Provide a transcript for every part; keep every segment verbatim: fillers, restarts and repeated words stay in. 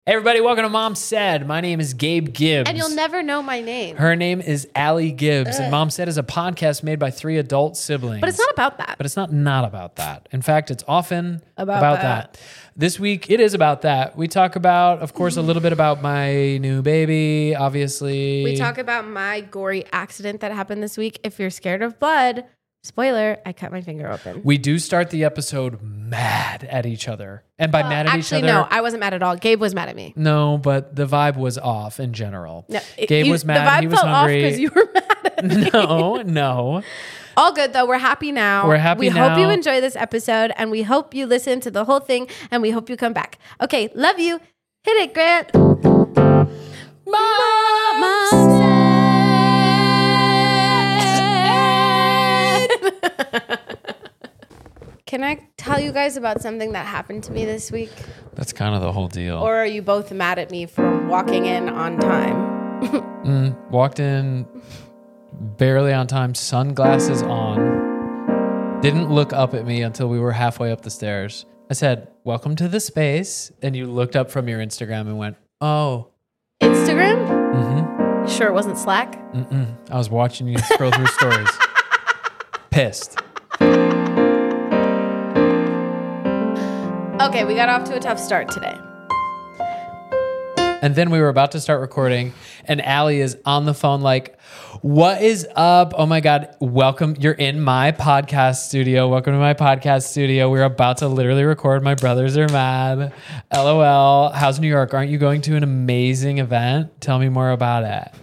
Hey everybody, welcome to Mom Said. My name is Gabe Gibbs. And you'll never know my name. Her name is Allie Gibbs. Ugh. And Mom Said is a podcast made by three adult siblings. But it's not about that. But it's not not about that. In fact, it's often About about, that. that. This week, it is about that. We talk about, of course, a little bit about my new baby, obviously. We talk about my gory accident that happened this week. If you're scared of blood, spoiler, I cut my finger open. We do start the episode mad at each other. And by Well, mad at actually, each other... no, I wasn't mad at all. Gabe was mad at me. No, but the vibe was off in general. No, it- Gabe you- was mad. The vibe he was felt hungry. off because you were mad at me. No, no. All good though. We're happy now. We're happy we now. hope you enjoy this episode and we hope you listen to the whole thing and we hope you come back. Okay, love you. Hit it, Grant. Mama said. Can I tell you guys about something that happened to me this week? That's kind of the whole deal. Or are you both mad at me for walking in on time? mm, walked in barely on time, sunglasses on, didn't look up at me until we were halfway up the stairs. I said, "Welcome to the space." And you looked up from your Instagram and went, "Oh." Instagram? Mm-hmm. You sure it wasn't Slack? Mm-mm. I was watching you scroll through stories. Pissed. Okay, we got off to a tough start today. And then we were about to start recording, and Allie is on the phone like, "What is up? Oh my God, welcome. You're in my podcast studio. Welcome to my podcast studio. We're about to literally record. My brothers are mad. LOL. How's New York? Aren't you going to an amazing event? Tell me more about it."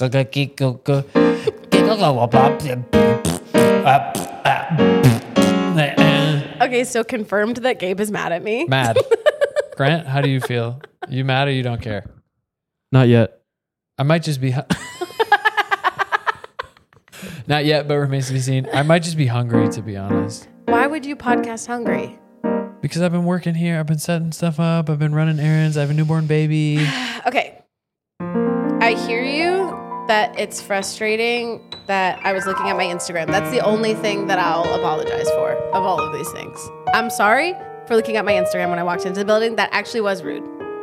Okay, so confirmed that Gabe is mad at me. Mad. Grant, how do you feel? You mad or you don't care? Not yet. I might just be... Hu- Not yet, but remains to be seen. I might just be hungry, to be honest. Why would you podcast hungry? Because I've been working here. I've been setting stuff up. I've been running errands. I have a newborn baby. Okay. I hear you that it's frustrating that I was looking at my Instagram. That's the only thing that I'll apologize for of all of these things. I'm sorry for looking at my Instagram when I walked into the building. That actually was rude.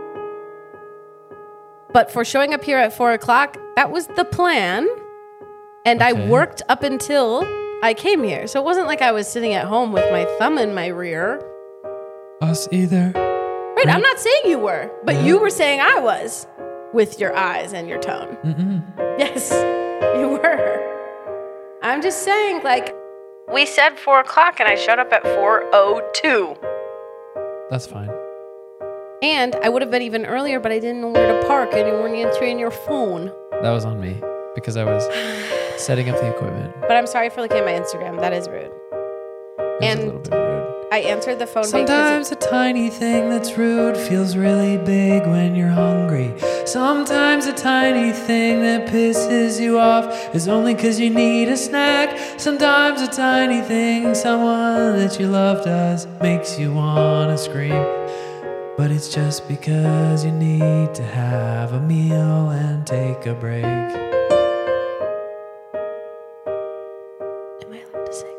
But for showing up here at four o'clock, that was the plan. And Okay. I worked up until I came here. So it wasn't like I was sitting at home with my thumb in my rear. Us either. Right, I'm not saying you were, but Yeah. you were saying I was with your eyes and your tone. Mm-mm. Yes, you were. I'm just saying, like, we said four o'clock and I showed up at four oh two. That's fine. And I would have been even earlier, but I didn't know where to park and you weren't answering your phone. That was on me because I was setting up the equipment. But I'm sorry for looking at my Instagram. That is rude. It was And a little bit rude. I answered the phone Sometimes because a tiny thing that's rude feels really big when you're hungry. Sometimes a tiny thing that pisses you off is only because you need a snack. Sometimes a tiny thing someone that you love does makes you want to scream. But it's just because you need to have a meal and take a break. Am I allowed to sing?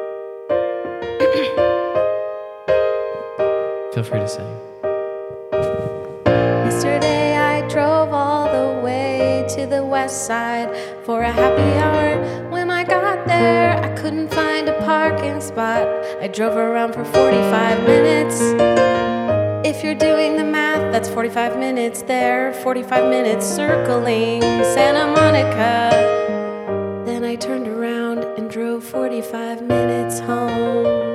Feel free to sing. Yesterday I drove all the way to the west side for a happy hour. When I got there, I couldn't find a parking spot. I drove around for forty-five minutes. If you're doing the math, that's forty-five minutes there, forty-five minutes circling Santa Monica. Then I turned around and drove forty-five minutes home.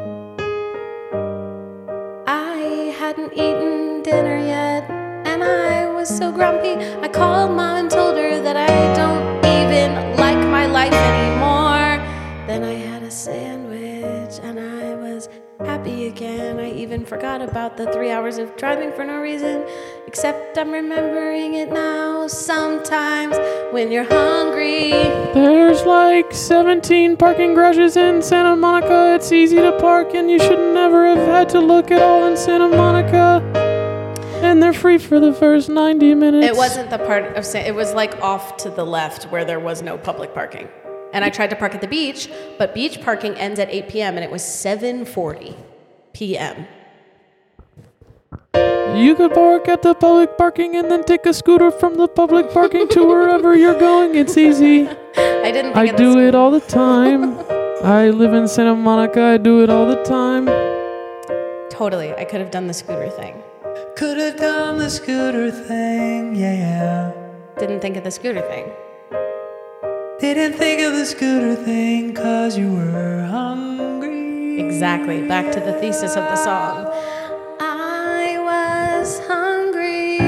I hadn't eaten dinner yet, and I was so grumpy. I called Mom and told her that I don't even like my life anymore. Then I had a sandwich, and I was happy again. I even forgot about the three hours of driving for no reason, except I'm remembering it now. Sometimes when you're hungry, There's like seventeen parking garages in Santa Monica. It's easy to park and you should never have had to look at all in Santa Monica. And they're free for the first ninety minutes. it wasn't the part of Sa- it was like off to the left where there was no public parking. And I tried to park at the beach, but beach parking ends at eight p.m. and it was seven forty p.m. You could park at the public parking and then take a scooter from the public parking to wherever you're going. It's easy. I didn't think I of do this. it all the time. I live in Santa Monica. I do it all the time. Totally. I could have done the scooter thing. Could have done the scooter thing, yeah, yeah. Didn't think of the scooter thing. Didn't think of the scooter thing cause you were hungry. Exactly. Back to the thesis of the song. I was hungry.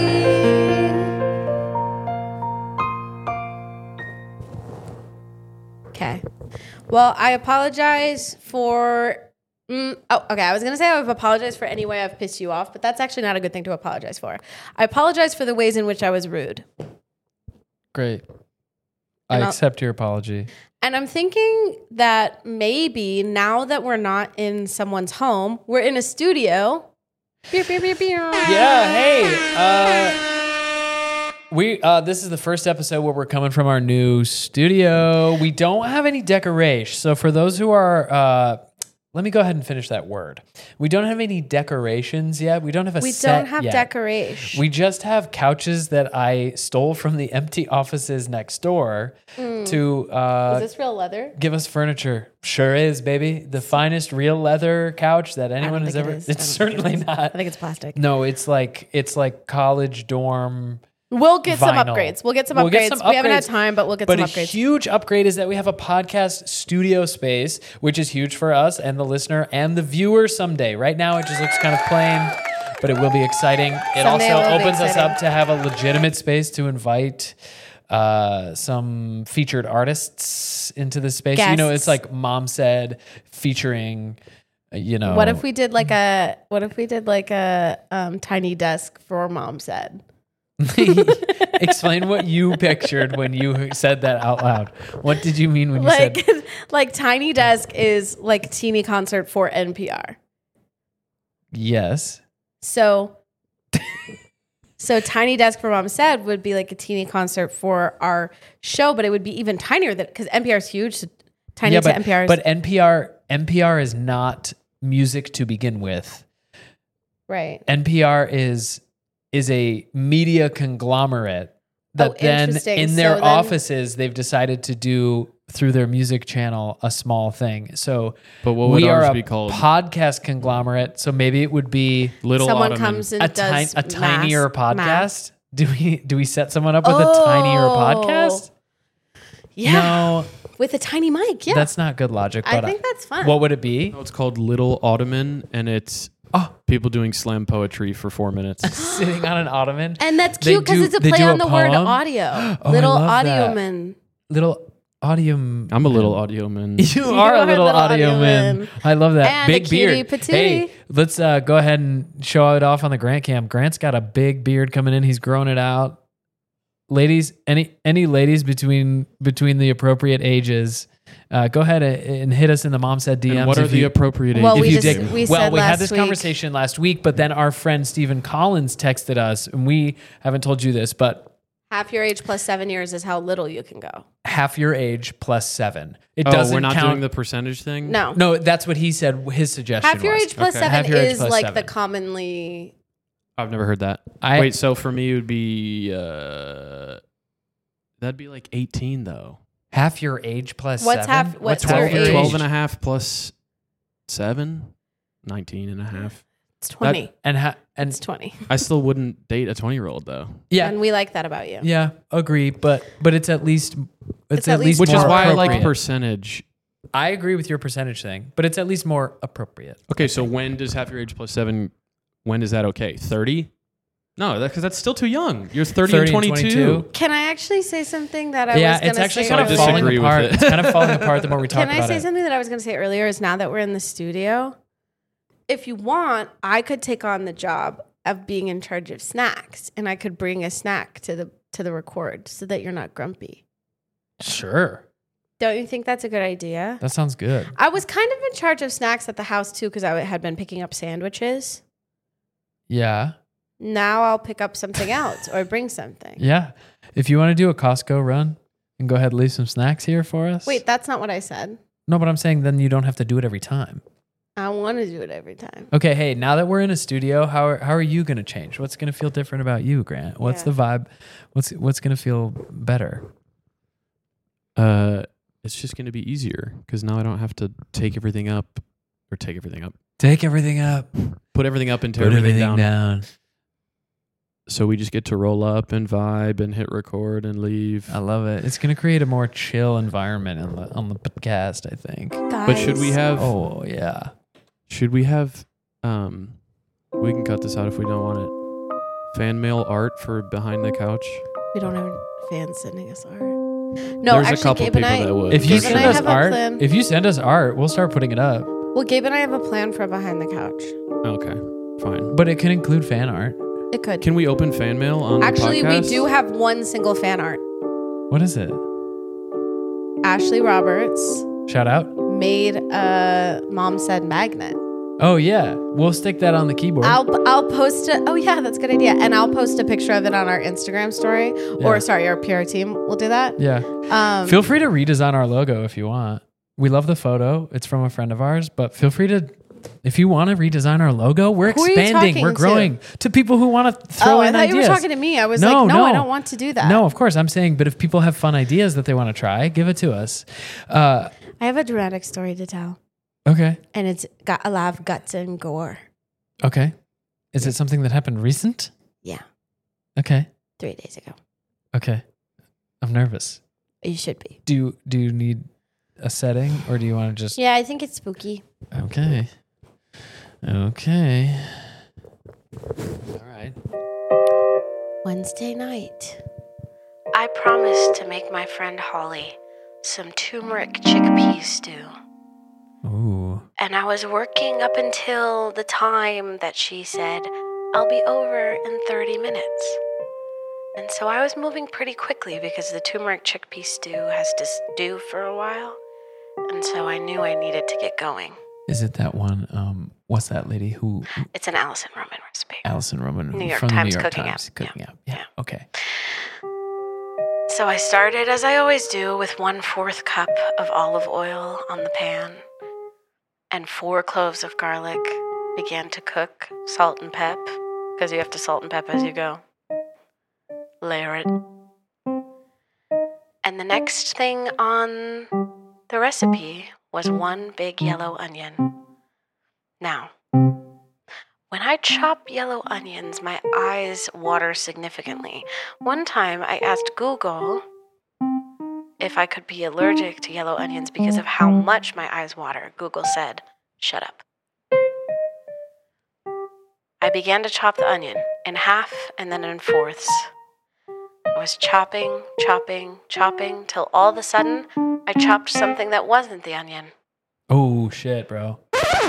Okay. Well, I apologize for... Mm, oh, okay. I was going to say I've apologized for any way I've pissed you off, but that's actually not a good thing to apologize for. I apologize for the ways in which I was rude. Great. And I I'll- accept your apology. And I'm thinking that maybe now that we're not in someone's home, we're in a studio. Beer, beer, beer, beer. Yeah, hey. Uh, we uh, this is the first episode where we're coming from our new studio. We don't have any decoration. So for those who are... Uh, let me go ahead and finish that word. We don't have any decorations yet. We don't have a We set don't have yet. decoration. We just have couches that I stole from the empty offices next door to uh, Is this real leather? give us furniture. Sure is, baby. The finest real leather couch that anyone has think ever. it is. I It's don't think it certainly is. not. I think it's plastic. No, it's like it's like college dorm. We'll get some Vinyl. upgrades. We'll get some We'll upgrades. get some We haven't had upgrades, time, but we'll get But some a upgrades. huge upgrade is that we have a podcast studio space, which is huge for us and the listener and the viewer someday. Right now, it just looks kind of plain, but it will be exciting. It Someday also it will be opens us exciting. up to have a legitimate space to invite uh, some featured artists into the space. You know, Guests. it's like Mom Said featuring, uh, you know. What if we did like a what if we did like a um, tiny desk for Mom Said? Explain what you pictured when you said that out loud. What did you mean when you Like said like tiny desk is like teeny concert for N P R. yes? So so tiny desk for Mom Said would be like a teeny concert for our show, but it would be even tinier than because N P R is huge. So tiny yeah, to but, N P R is but N P R N P R is not music to begin with. right. N P R is is a media conglomerate that Oh, then interesting. in their So then- offices they've decided to do through their music channel a small thing. So But what would we are ours a be called? podcast conglomerate. So maybe it would be Little Someone Ottoman. comes and a, does ti- a tinier mass- podcast. mass. Do we do we set someone up with a tinier Oh. podcast? Yeah, No, with a tiny mic. Yeah, that's not good logic. I But think that's fun. what would it be? No, it's called Little Ottoman, and it's Oh. people doing slam poetry for four minutes. Sitting on an ottoman. and that's They cute because do- it's a they play do on a the word poem? audio. Oh, I Little love audio that. man. Little audio. I'm a little audio man. You are a are a little little audio audio man. man. I love that. And a Big cutie beard. patootie. Hey, let's uh, go ahead and show it off on the Grant cam. Grant's got a big beard coming in. He's growing it out. Ladies, any any ladies between between the appropriate ages, uh, go ahead and, and hit us in the Mom Said D Ms. And what are if the you- appropriate ages? Well, if we you just- dig. we well, said we had last this week- conversation last week, but then our friend Stephen Collins texted us, and we haven't told you this, but Half your age plus seven years is how little you can go. half your age plus seven. It oh, doesn't we're not count. doing the percentage thing? No, No, that's what he said. His suggestion. half your was. age plus Okay. seven Half your age is plus like seven. the commonly. I've never heard that. I, Wait, so for me it would be uh that'd be like eighteen though. half your age plus What's seven. half- what's half your twelve, age? twelve and a half plus seven? nineteen and a half. It's twenty. And ha- and It's twenty, I still wouldn't date a twenty year old though. yeah, and we like that about you. yeah, agree. But but it's at least it's, It's at, at least, least Which is more why I like appropriate. percentage. I agree with your percentage thing, but it's at least more appropriate. Okay, so when does half your age plus seven, when is that okay? thirty? No, because that's still too young. You're thirty, and twenty-two. Can I actually say something that I Yeah, was going it's to actually say? kind of I falling disagree with apart. it. It's kind of falling apart the more we talk Can I about say it. something that I was going to say earlier? Is now that we're in the studio, if you want, I could take on the job of being in charge of snacks, and I could bring a snack to the to the record so that you're not grumpy. Sure, Don't you think that's a good idea? that sounds good. I was kind of in charge of snacks at the house too because I had been picking up sandwiches. Yeah, Now I'll pick up something else or bring something. yeah. If you want to do a Costco run and go ahead and leave some snacks here for us. Wait, that's not what I said. no, but I'm saying then you don't have to do it every time. I want to do it every time. Okay, hey, now that we're in a studio, how are, how are you going to change? What's going to feel different about you, Grant? What's Yeah. the vibe? What's what's going to feel better? Uh, it's just going to be easier because now I don't have to take everything up or take everything up, Take everything up. put everything up and tear Put everything, everything down. down. So we just get to roll up and vibe and hit record and leave. I love it. It's going to create a more chill environment on the on the podcast, I think. But should we Guys, have? Oh, yeah. Should we have? Um, we can cut this out if we don't want it. Fan mail art for behind the couch. We don't have fans sending us art. No, There's a actually, couple Gabe and people I. that would. If you Gabe and send I us have a art, plan. if you send us art, we'll start putting it up. Well, Gabe and I have a plan for behind the couch. Okay, fine. But it can include fan art. It could. Can we open fan mail on Actually, the we podcast? do have one single fan art. What is it? Ashley Roberts Shout out. made a Mom Said magnet. Oh, yeah. We'll stick that on the keyboard. I'll I'll post it. Oh yeah, that's a good idea. And I'll post a picture of it on our Instagram story. Yeah. Or sorry, our P R team will do that. yeah. Um, Feel free to redesign our logo if you want. We love the photo. It's from a friend of ours, but feel free to, if you want to redesign our logo, we're Who are you expanding. talking We're to? growing to, people who want to throw oh, I in thought ideas. you were talking to me. I was No, like, no, no. I don't want to do that. No, of course. I'm saying, but if people have fun ideas that they want to try, give it to us. Uh, I have a dramatic story to tell, okay. and it's got a lot of guts and gore. Okay. Is it something that happened recent? Yeah, Okay. three days ago. Okay. I'm nervous. You should be. Do you, do you need a setting or do you want to just... Yeah, I think it's spooky. Okay. Okay. All right. Wednesday night. I promised to make my friend Holly some turmeric chickpea stew. Ooh. And I was working up until the time that she said, I'll be over in thirty minutes. And so I was moving pretty quickly because the turmeric chickpea stew has to stew for a while. And so I knew I needed to get going. Is it that one? Um, what's that lady who... It's an Alison Roman recipe. Alison Roman New York from Times the New York Cooking Times App. Cooking Yeah. App. Yeah. Yeah. Okay. So I started, as I always do, with one fourth cup of olive oil on the pan and four cloves of garlic. Began to cook, salt and pep, because you have to salt and pep as you go. Layer it. And the next thing on the recipe was one big yellow onion. Now, when I chop yellow onions, my eyes water significantly. One time I asked Google if I could be allergic to yellow onions because of how much my eyes water. Google said, shut up. I began to chop the onion in half and then in fourths. I was chopping, chopping, chopping, till all of a sudden I chopped something that wasn't the onion. Oh, shit, bro.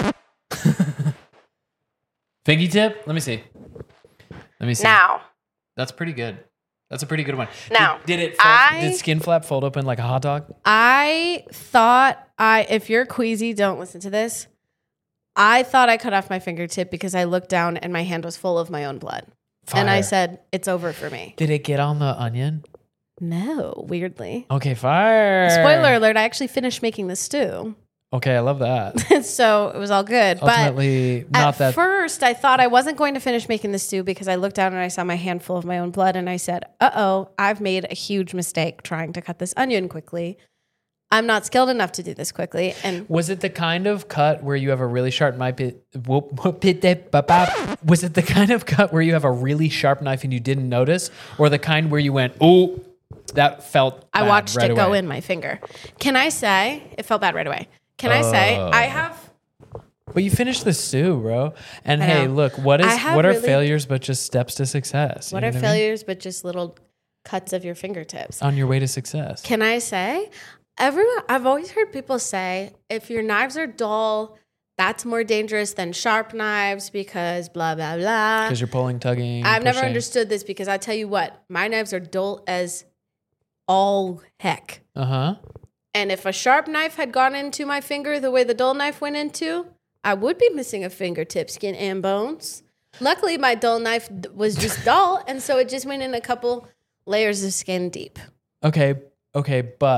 Figgy tip? Let me see. Let me see. Now, That's pretty good. That's a pretty good one. Now, did, did it? Fold, I- did skin flap fold open like a hot dog? I thought I, if you're queasy, don't listen to this. I thought I cut off my fingertip because I looked down and my hand was full of my own blood. And I Fire. said, it's over for me. Did it get on the onion? No, weirdly. Okay, fire. Spoiler alert, I actually finished making the stew. Okay, I love that. So it was all good. But Ultimately, not at that. first, I thought I wasn't going to finish making the stew because I looked down and I saw my hand full of my own blood. And I said, uh-oh, I've made a huge mistake trying to cut this onion quickly. I'm not skilled enough to do this quickly. And Was it the kind of cut where you have a really sharp knife? Was it the kind of cut where you have a really sharp knife and you didn't notice? Or the kind where you went, oh, that felt I bad watched right it go away? in my finger. Can I say, it felt bad right away. Can I say, Oh. I have, But you finished the stew, bro. And I hey, know. look, what is I have what are really- failures but just steps to success? You what know are I mean? failures but just little cuts of your fingertips? On your way to success. Can I say, everyone, I've always heard people say, if your knives are dull, that's more dangerous than sharp knives because blah, blah, blah. Because you're pulling, tugging. I've never pushing. understood this because I tell you what, my knives are dull as all heck. Uh-huh. And if a sharp knife had gone into my finger the way the dull knife went into, I would be missing a fingertip, skin, and bones. Luckily, my dull knife d- was just dull, and so it just went in a couple layers of skin deep. Okay, okay, but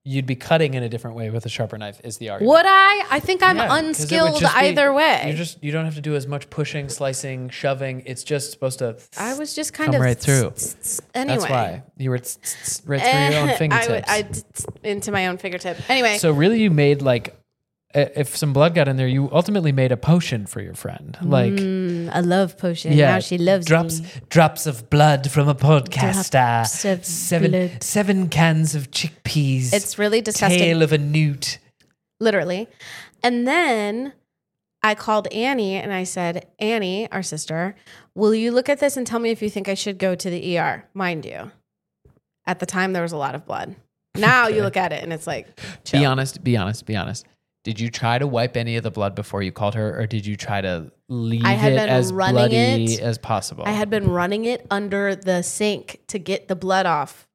you'd be cutting in a different way with a sharper knife is the argument. Would I? I think I'm Yeah, 'cause it would unskilled just be- either way. You just you don't have to do as much pushing, slicing, shoving. It's just supposed to I was just kind come of right through. Anyway, That's why you were tss, tss, right through your own I fingertips. would, I d- into my own fingertip. Anyway, So really, you made like, i- if some blood got in there, you ultimately made a potion for your friend. Like, mm, I love potion. yeah, Now she loves drops me. drops of blood from a podcaster. Drops of seven blood. seven cans of chickpeas. It's really disgusting. Tail of a newt. Literally. And then I called Annie and I said, Annie, our sister, will you look at this and tell me if you think I should go to the E R? Mind you, at the time there was a lot of blood. Now Okay. you look at it and it's like, chill. Be honest. Be honest. Be honest. Did you try to wipe any of the blood before you called her, or did you try to leave I had it been as running bloody it. as possible? I had been running it under the sink to get the blood off.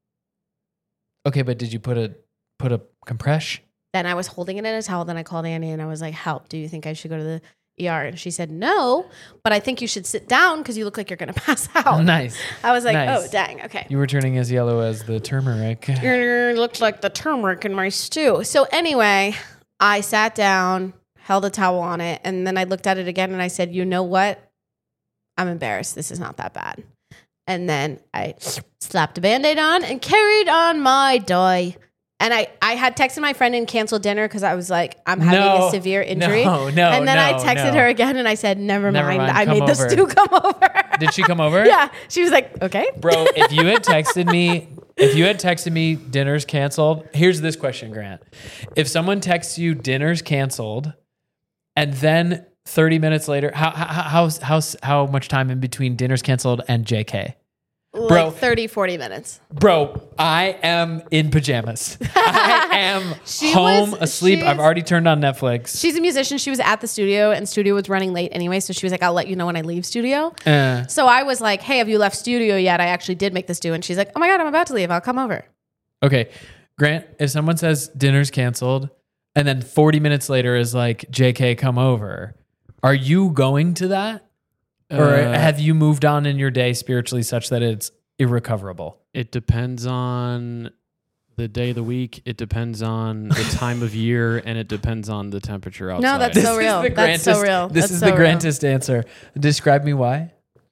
Okay, but did you put a put a compress? Then I was holding it in a towel. Then I called Annie and I was like, help, do you think I should go to the E R? And she said, no, but I think you should sit down because you look like you're going to pass out. Nice. I was like, Nice. oh, dang. Okay. You were turning as yellow as the turmeric. You looked like the turmeric in my stew. So anyway, I sat down, held a towel on it, and then I looked at it again and I said, you know what? I'm embarrassed. This is not that bad. And then I slapped a Band-Aid on and carried on my day. And I, I had texted my friend and canceled dinner because I was like, I'm having No, a severe injury. no, no, And then I no, texted no. her again and I said, never, Never mind. mind, I come made over. the stew come over. Did she come over? Yeah. She was like, okay. Bro, if you had texted me, if you had texted me dinner's canceled, here's this question, Grant. If someone texts you dinner's canceled, and then thirty minutes later, how how how how, how much time in between dinner's canceled and J K? Like Bro. thirty, forty minutes. Bro, I am in pajamas. I am She home was- asleep. she's- I've already turned on Netflix. She's a musician. She was at the studio and studio was running late anyway. So she was like, I'll let you know when I leave studio. Uh, So I was like, hey, have you left studio yet? I actually did make the stew. And she's like, oh my God, I'm about to leave. I'll come over. okay, Grant, if someone says dinner's canceled, and then forty minutes later is like, J K, come over, are you going to that? Or Uh, have you moved on in your day spiritually such that it's irrecoverable? It depends on the day of the week. It depends on the time of year, and it depends on the temperature outside. No, that's so real. the That's so grantest- real. This That's is so the real. grantest answer. Describe me why.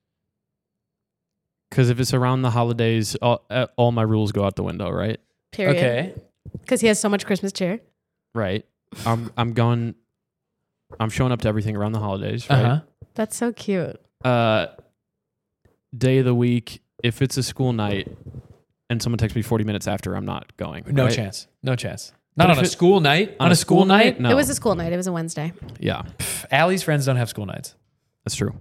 Because if it's around the holidays, all, uh, all my rules go out the window, right? Period. Okay. Because he has so much Christmas cheer. Right. I'm I'm going. I'm showing up to everything around the holidays. Uh Right. huh. That's so cute. Uh, day of the week. If it's a school night, and someone texts me forty minutes after, I'm not going. No right? chance. No chance. Not But on if a it- school night. On, a school, night? No. It was a school night. It was a Wednesday. Yeah, Pff, Allie's friends don't have school nights. that's true.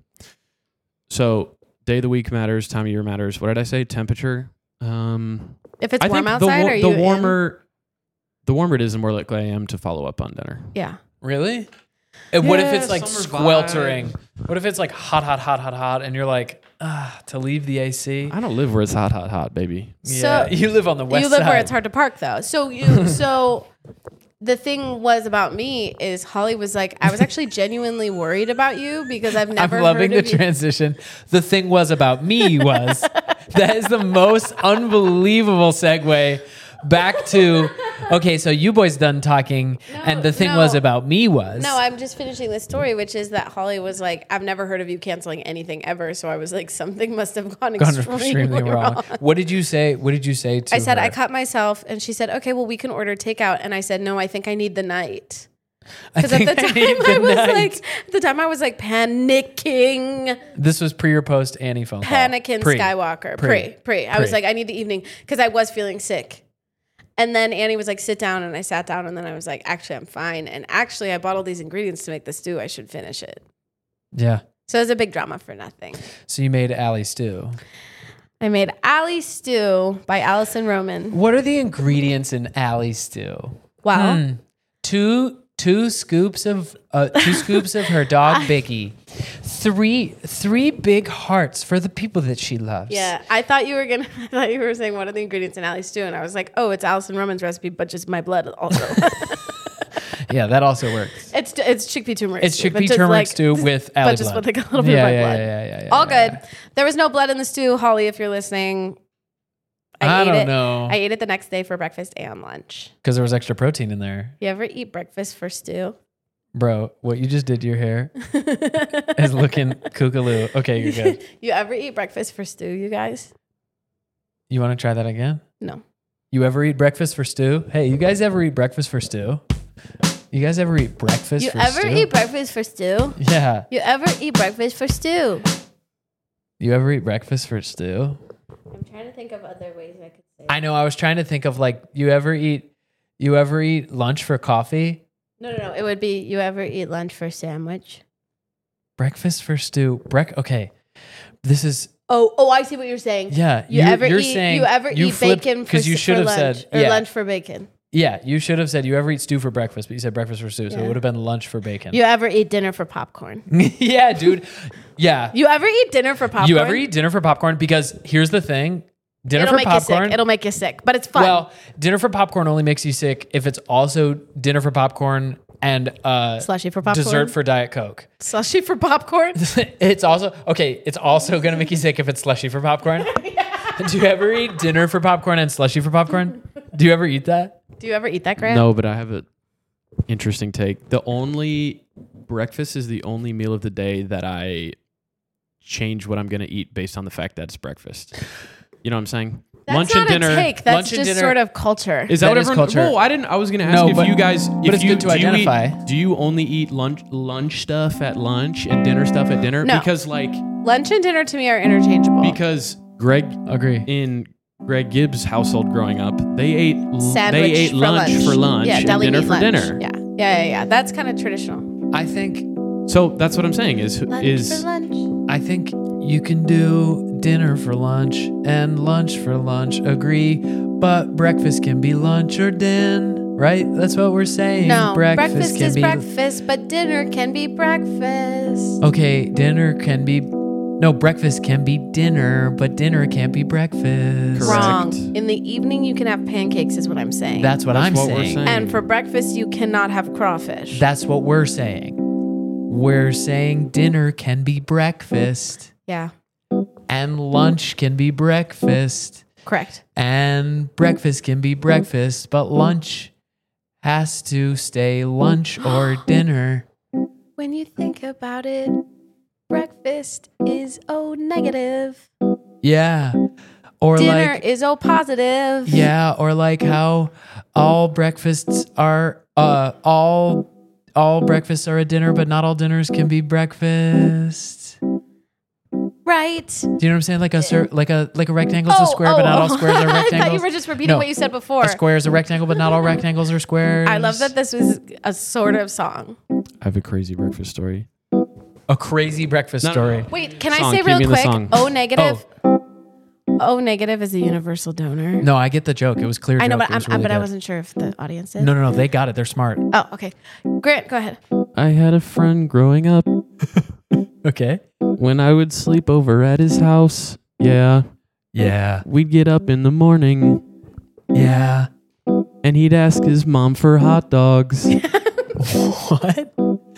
So day of the week matters. Time of year matters. What did I say? Temperature. Um, If it's I warm think outside, the, wa- are the you in? warmer, the warmer it is, the more likely I am to follow up on dinner. Yeah. Really? And what if Yeah, it's like summer sweltering? What if it's like hot, hot, hot, hot, hot, and you're like, ah, to leave the A C? I don't live where it's hot, hot, hot, baby. Yeah, So- you live on the west you live side. where it's hard to park though. So you so the thing was about me is Holly was like, I was actually genuinely worried about you because I've I'm never loving heard the of you. transition. The thing was about me was that is the most unbelievable segue back to okay. So you boys done talking, No, and the thing no. was about me was No, I'm just finishing the story, which is that Holly was like, I've never heard of you canceling anything ever. So I was like, something must have gone, gone extremely, extremely wrong. wrong. What did you say? What did you say to I said, her? I cut myself. And she said, okay, well, we can order takeout. And I said, no, I think I need the night. I Because at think the I time need I, the was night. like, at the time I was like panicking, This was pre or post Annie phone call? panicking Pre. Skywalker. Pre. Pre, pre. I was Pre. like, I need the evening because I was feeling sick. And then Annie was like, sit down. And I sat down. And then I was like, actually, I'm fine. And actually, I bought all these ingredients to make the stew. I should finish it. Yeah. So it was a big drama for nothing. So you made Allie stew. I made Allie Stew by Allison Roman. What are the ingredients in Allie stew? Wow. Hmm. Two two scoops of uh, two scoops of her dog Biggie. Three three big hearts for the people that she loves. Yeah, I thought you were gonna. I thought you were saying what are the ingredients in Allie Stew, and I was like, oh, it's Allison Roman's recipe, but just my blood also. Yeah, that also works. it's it's chickpea turmeric. It's stew, but chickpea just turmeric like- stew with Allie but just blood. with like a little bit yeah, of my yeah, blood. Yeah, yeah, yeah, yeah, All yeah, good. There was no blood in the stew, Holly. If you're listening, I I ate don't it. know. I ate it the next day for breakfast and lunch. Because there was extra protein in there. You ever eat breakfast for stew? Bro, what you just did to your hair is looking kookaloo. Okay, you're good. You ever eat breakfast for stew, you guys? You want to try that again? No. You ever eat breakfast for stew? Hey, you guys ever eat breakfast for stew? You guys ever eat breakfast You for ever stew? eat breakfast for stew? Yeah. You ever eat breakfast for stew? You ever eat breakfast for stew? I'm trying to think of other ways I could say I know. I was trying to think of like, you ever eat, you ever eat lunch for coffee? No, no, no. It would be you ever eat lunch for sandwich? Breakfast for stew. Break. Okay. This is, Oh, oh, I see what you're saying. yeah. You you're, ever you're eat saying you ever you eat flipped- bacon for, you s- should for have lunch said, or yeah. lunch for bacon? Yeah, you should have said you ever eat stew for breakfast, but you said breakfast for stew, so Yeah. it would have been lunch for bacon. You ever eat dinner for popcorn? Yeah, dude. Yeah. You ever eat dinner for popcorn? You ever eat dinner for popcorn? Because here's the thing. Dinner It'll for make popcorn. you sick. It'll make you sick, but it's fun. Well, dinner for popcorn only makes you sick if it's also dinner for popcorn and uh Slushy for popcorn? dessert for Diet Coke. Slushy for popcorn? It's also okay, it's also gonna make you sick if it's slushy for popcorn. Do you ever eat dinner for popcorn and slushy for popcorn? Do you ever eat that? Do you ever eat that, Grant? No, but I have an interesting take. The only breakfast is the only meal of the day that I change what I'm going to eat based on the fact that it's breakfast. You know what I'm saying? That's lunch not and dinner. a take. That's lunch and just dinner- sort of culture. Is that That what is everyone? culture. Whoa, I didn't. I was going to ask No, if but- you guys. but if it's you, good to do you identify. eat- do you only eat lunch lunch stuff at lunch and dinner stuff at dinner? No. Because like Lunch and dinner to me are interchangeable. because Greg Agree. in Greg Gibbs' household growing up, they ate l- Sandwich they ate for lunch, lunch. for lunch yeah, and deli dinner meat for lunch. dinner. Yeah, yeah, yeah, yeah. That's kind of traditional. I think So that's what I'm saying is Lunch is for lunch. I think you can do dinner for lunch and lunch for lunch. Agree, but breakfast can be lunch or din. Right? That's what we're saying. No, breakfast, breakfast can is be breakfast, but dinner can be breakfast. Okay, dinner can be no breakfast can be dinner, but dinner can't be breakfast. Correct. Wrong. In the evening, you can have pancakes, is what I'm saying. That's what That's I'm what we're saying. saying. and for breakfast, you cannot have crawfish. That's what we're saying. We're saying dinner can be breakfast yeah, and lunch can be breakfast correct. and breakfast can be breakfast, but lunch has to stay lunch or dinner. When you think about it, breakfast is O negative. Yeah. Or Dinner like is O positive. yeah, or like how all breakfasts are uh all all breakfasts are a dinner, but not all dinners can be breakfast. Right. Do you know what I'm saying? Like a cir- like a like a rectangle is a Oh, square, but not all oh. squares are I thought you rectangles. were just repeating No. what you said before. A square is a rectangle, but not all rectangles are squares. I love that this was a sort of song. I have a crazy breakfast story. A crazy breakfast No, no, story. no. Wait, can Song, I say give real me the quick? song. O negative. O negative is a universal donor. No, I get the joke. It was clear. I know, joke. but, It was I'm, really but I good. wasn't sure if the audience did. No, no, no. They got it. They're smart. Oh, okay. Grant, go ahead. I had a friend growing up Okay. when I would sleep over at his house. Yeah, Yeah. we'd get up in the morning Yeah. and he'd ask his mom for hot dogs. What?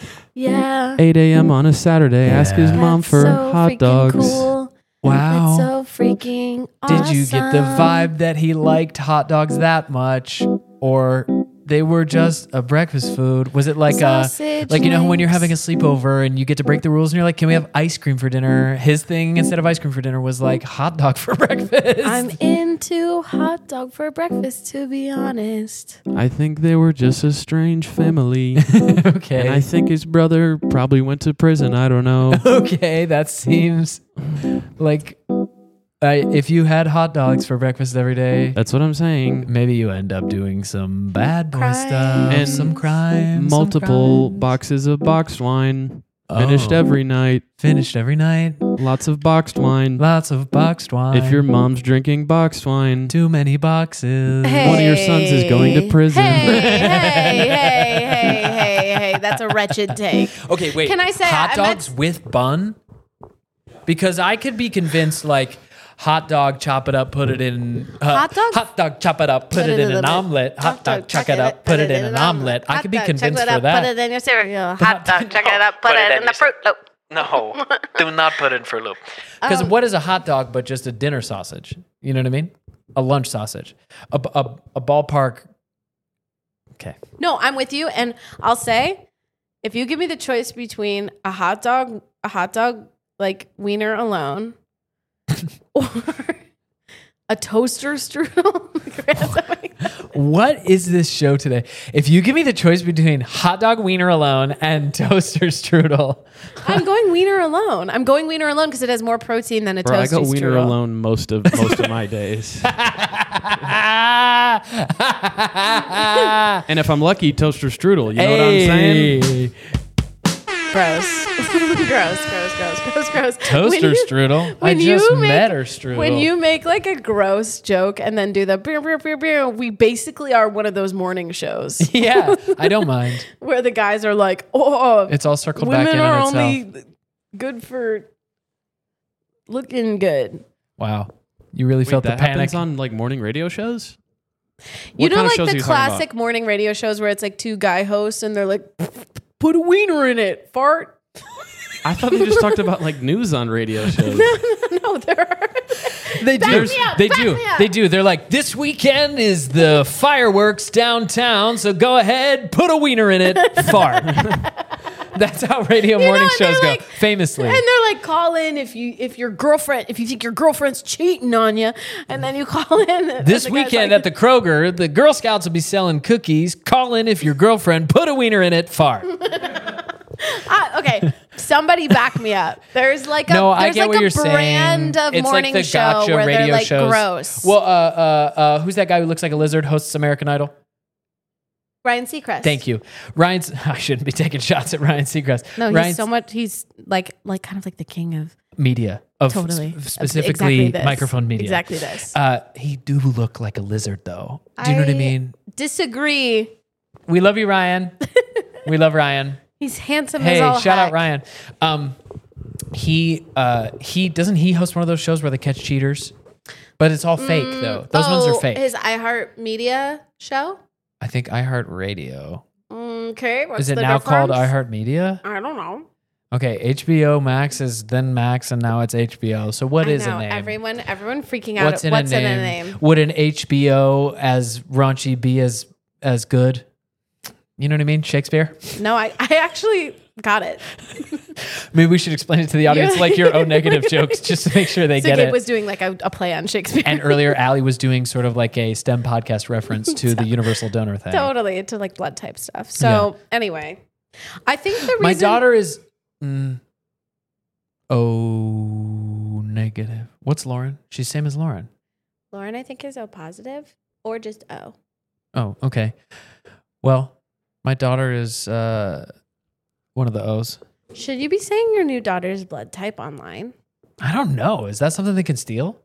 Yeah. eight a.m. on a Saturday, ask his Yeah. mom That's for so hot freaking dogs. Cool. Wow. That's so freaking awesome. Did you get the vibe that he liked hot dogs that much, or they were just a breakfast food? Was it like a Sausage like you know when you're links. having a sleepover and you get to break the rules and you're like, can we have ice cream for dinner? His thing instead of ice cream for dinner was like hot dog for breakfast. I'm into hot dog for breakfast, to be honest. I think they were just a strange family. okay. And I think his brother probably went to prison. I don't know. okay, that seems like uh, if you had hot dogs for breakfast every day, That's what I'm saying. maybe you end up doing some bad boy Crimes. stuff, And some crimes, some Multiple crimes. boxes of boxed wine. Finished Oh. every night. Finished every night. Lots of boxed wine. Lots of boxed wine. If your mom's drinking boxed wine, too many boxes. Hey. One of your sons is going to prison. Hey, hey, hey, hey, hey, hey. That's a wretched take. Okay, wait. Can I say hot I dogs meant- with bun? Because I could be convinced, like hot dog, chop it up, put it in. Uh, Hot dog? Hot dog, chop it up, put, it, in an omelet. Hot dog, chuck it up, put it in an omelet. I could be convinced for Put that. it in your cereal. Hot Hot dog, dog, chuck no, it up, put it in the Fruit Loop. No, do not put it in Fruit Loop. Because Um, what is a hot dog but just a dinner sausage? You know what I mean? a lunch sausage, a, a, a ballpark. Okay. No, I'm with you. And I'll say, if you give me the choice between a hot dog, a hot dog like wiener alone, or a toaster strudel. What is this show today? If you give me the choice between hot dog wiener alone and toaster strudel, I'm going wiener alone. I'm going wiener alone because it has more protein than a Bro, toaster I go wiener strudel. alone most of most of my days. And if I'm lucky, toaster strudel. You know what I'm saying? Gross. gross, gross, gross, gross, gross. Toaster you, strudel? I just make, met her strudel. When you make like a gross joke and then do the beer, beer, beer, beer, we basically are one of those morning shows. Yeah, I don't mind. Where the guys are like, oh, it's all circled women back in are on itself. only good for looking good. Wow. You really Wait, felt the that panic. happens on like morning radio shows? You What know, kind of like shows are the you talking about? classic morning radio shows where it's like two guy hosts and they're like, put a wiener in it, fart. I thought they just talked about like news on radio shows. No, there are. They do. me up, They back do. me up. They do. They're like, this weekend is the fireworks downtown, so go ahead, put a wiener in it, fart. That's how radio You morning know, and shows they're go, like- famously. And they're like, call in if you if your girlfriend if you think your girlfriend's cheating on you, and then you call in. This weekend at the Kroger, the Girl Scouts will be selling cookies. Call in if your girlfriend put a wiener in it, fart. uh, okay, somebody back me up. There's like a No, I there's get like what a you're saying. brand of It's morning like the show gotcha where radio they're like shows. gross. Well, uh, uh, uh, who's that guy who looks like a lizard, hosts American Idol? Ryan Seacrest. Thank you. Ryan's, I shouldn't be taking shots at Ryan Seacrest. No, he's Ryan's so much. He's like like kind of like the king of media, of totally sp- of specifically exactly this. microphone media. Exactly this. Uh, he do look like a lizard, though. Do you know what I mean? Disagree. We love you, Ryan. We love Ryan. He's handsome Hey, as all shout heck. out Ryan. Um, he uh, he doesn't he host one of those shows where they catch cheaters, but it's all fake though. Those ones are Oh, fake. His iHeart Media show. I think iHeartRadio. Okay, what's Is it the now called difference? iHeartMedia? I don't know. Okay, H B O Max is then Max, and now it's H B O. So what I is know, a name? Everyone, everyone freaking out. What's in what's a in name? a name? Would an H B O as raunchy be as as good? You know what I mean? Shakespeare. No, I, I actually got it. Maybe we should explain it to the audience You're- like your own negative jokes, just to make sure they So get Gabe it. was doing like a, a play on Shakespeare. And earlier, Allie was doing sort of like a STEM podcast reference to the universal donor thing. totally to like blood type stuff. So anyway, I think the reason My daughter is mm, O negative. What's Lauren? She's same as Lauren. Lauren, I think is O positive or just O. Oh, okay. Well, my daughter is uh, one of the O's. Should you be saying your new daughter's blood type online? I don't know. Is that something they can steal?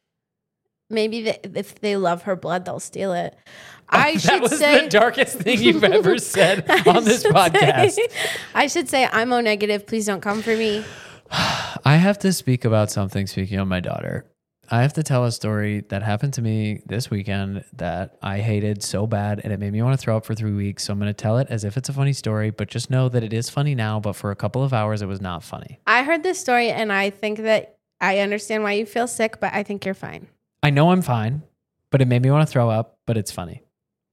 Maybe they, if they love her blood, they'll steal it. I that should was say the darkest thing you've ever said I on this should podcast. say- I should say I'm O negative. Please don't come for me. I have to speak about something, speaking of my daughter. I have to tell a story that happened to me this weekend that I hated so bad and it made me want to throw up for three weeks. So I'm going to tell it as if it's a funny story, but just know that it is funny now, but for a couple of hours, it was not funny. I heard this story and I think that I understand why you feel sick, but I think you're fine. I know I'm fine, but it made me want to throw up, but it's funny.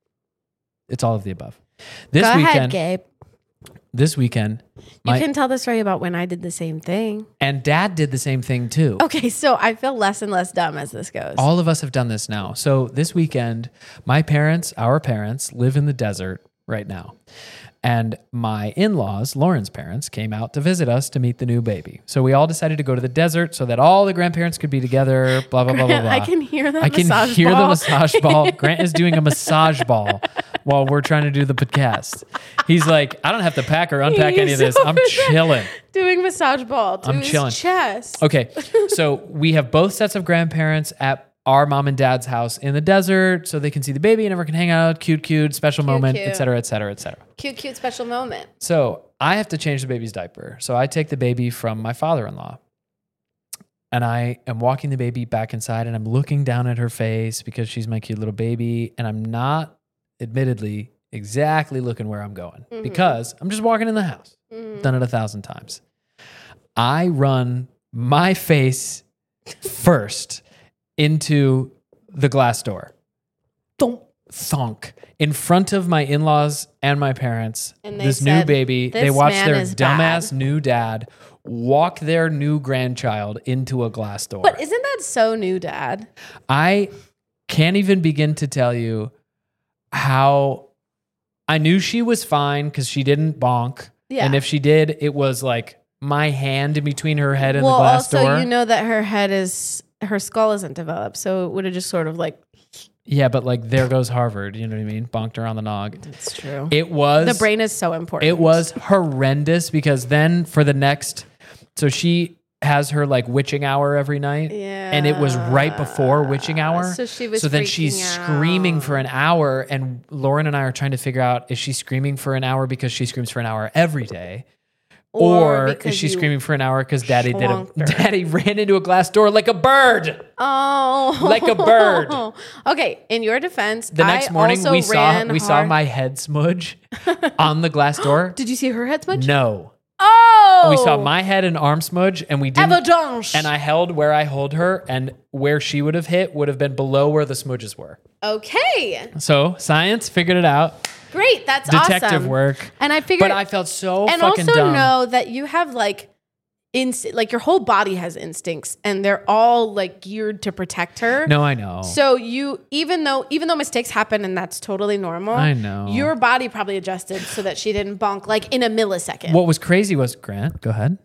It's all of the above. This Go weekend, ahead, Gabe. this weekend, You my, can tell the story about when I did the same thing. and Dad did the same thing too. Okay, so I feel less and less dumb as this goes. All of us have done this now. So this weekend, my parents, our parents, live in the desert right now. And my in-laws, Lauren's parents, came out to visit us to meet the new baby. So we all decided to go to the desert so that all the grandparents could be together, blah, blah, blah, blah, blah. I can hear that I can massage hear ball. the massage ball. Grant is doing a massage ball while we're trying to do the podcast. He's like, I don't have to pack or unpack any of this. I'm He's over there chilling. Doing massage ball to I'm his chilling. chest. Okay, so we have both sets of grandparents at our mom and dad's house in the desert so they can see the baby and everyone can hang out, cute, cute, special moment, cute. et cetera, et cetera, et cetera. Cute, cute special moment. So I have to change the baby's diaper. So I take the baby from my father-in-law and I am walking the baby back inside and I'm looking down at her face because she's my cute little baby and I'm not, admittedly, exactly looking where I'm going Mhm. because I'm just walking in the house. Mhm. Done it a thousand times. I run my face first into the glass door. Don't thunk in front of my in-laws and my parents. And they this new said, baby, "This they watched man their is dumbass bad." new dad walk their new grandchild into a glass door. But isn't that so new, Dad? I can't even begin to tell you how I knew she was fine because she didn't bonk. Yeah. And if she did, it was like my hand in between her head and well, the glass also, door. you know that her head is, her skull isn't developed. So it would have just sort of like, Yeah, but like there goes Harvard. You know what I mean? Bonked her on the nog. it's true. It was The brain is so important. It was horrendous because then for the next, so she has her like witching hour every night. Yeah. And it was right before witching hour. So she was So then freaking she's out. screaming for an hour, and Lauren and I are trying to figure out, is she screaming for an hour because she screams for an hour every day? Or, is because she you screaming for an hour because daddy did a, schwonked her. daddy ran into a glass door like a bird? Oh, Like a bird. Okay, in your defense, The next I morning also we saw ran we saw hard. my head smudge on the glass door. Did you see her head smudge? No. Oh, We saw my head and arm smudge, and we didn't. avalanche. And I held where I hold her, and where she would have hit would have been below where the smudges were. Okay, So science figured it out. great. That's Detective awesome. work. And I figured, But I felt so and fucking also dumb. know that you have like, inst- like your whole body has instincts, and they're all like geared to protect her. No, I know. So you, even though even though mistakes happen and that's totally normal, I know. your body probably adjusted so that she didn't bonk like in a millisecond. What was crazy was, Grant, go ahead.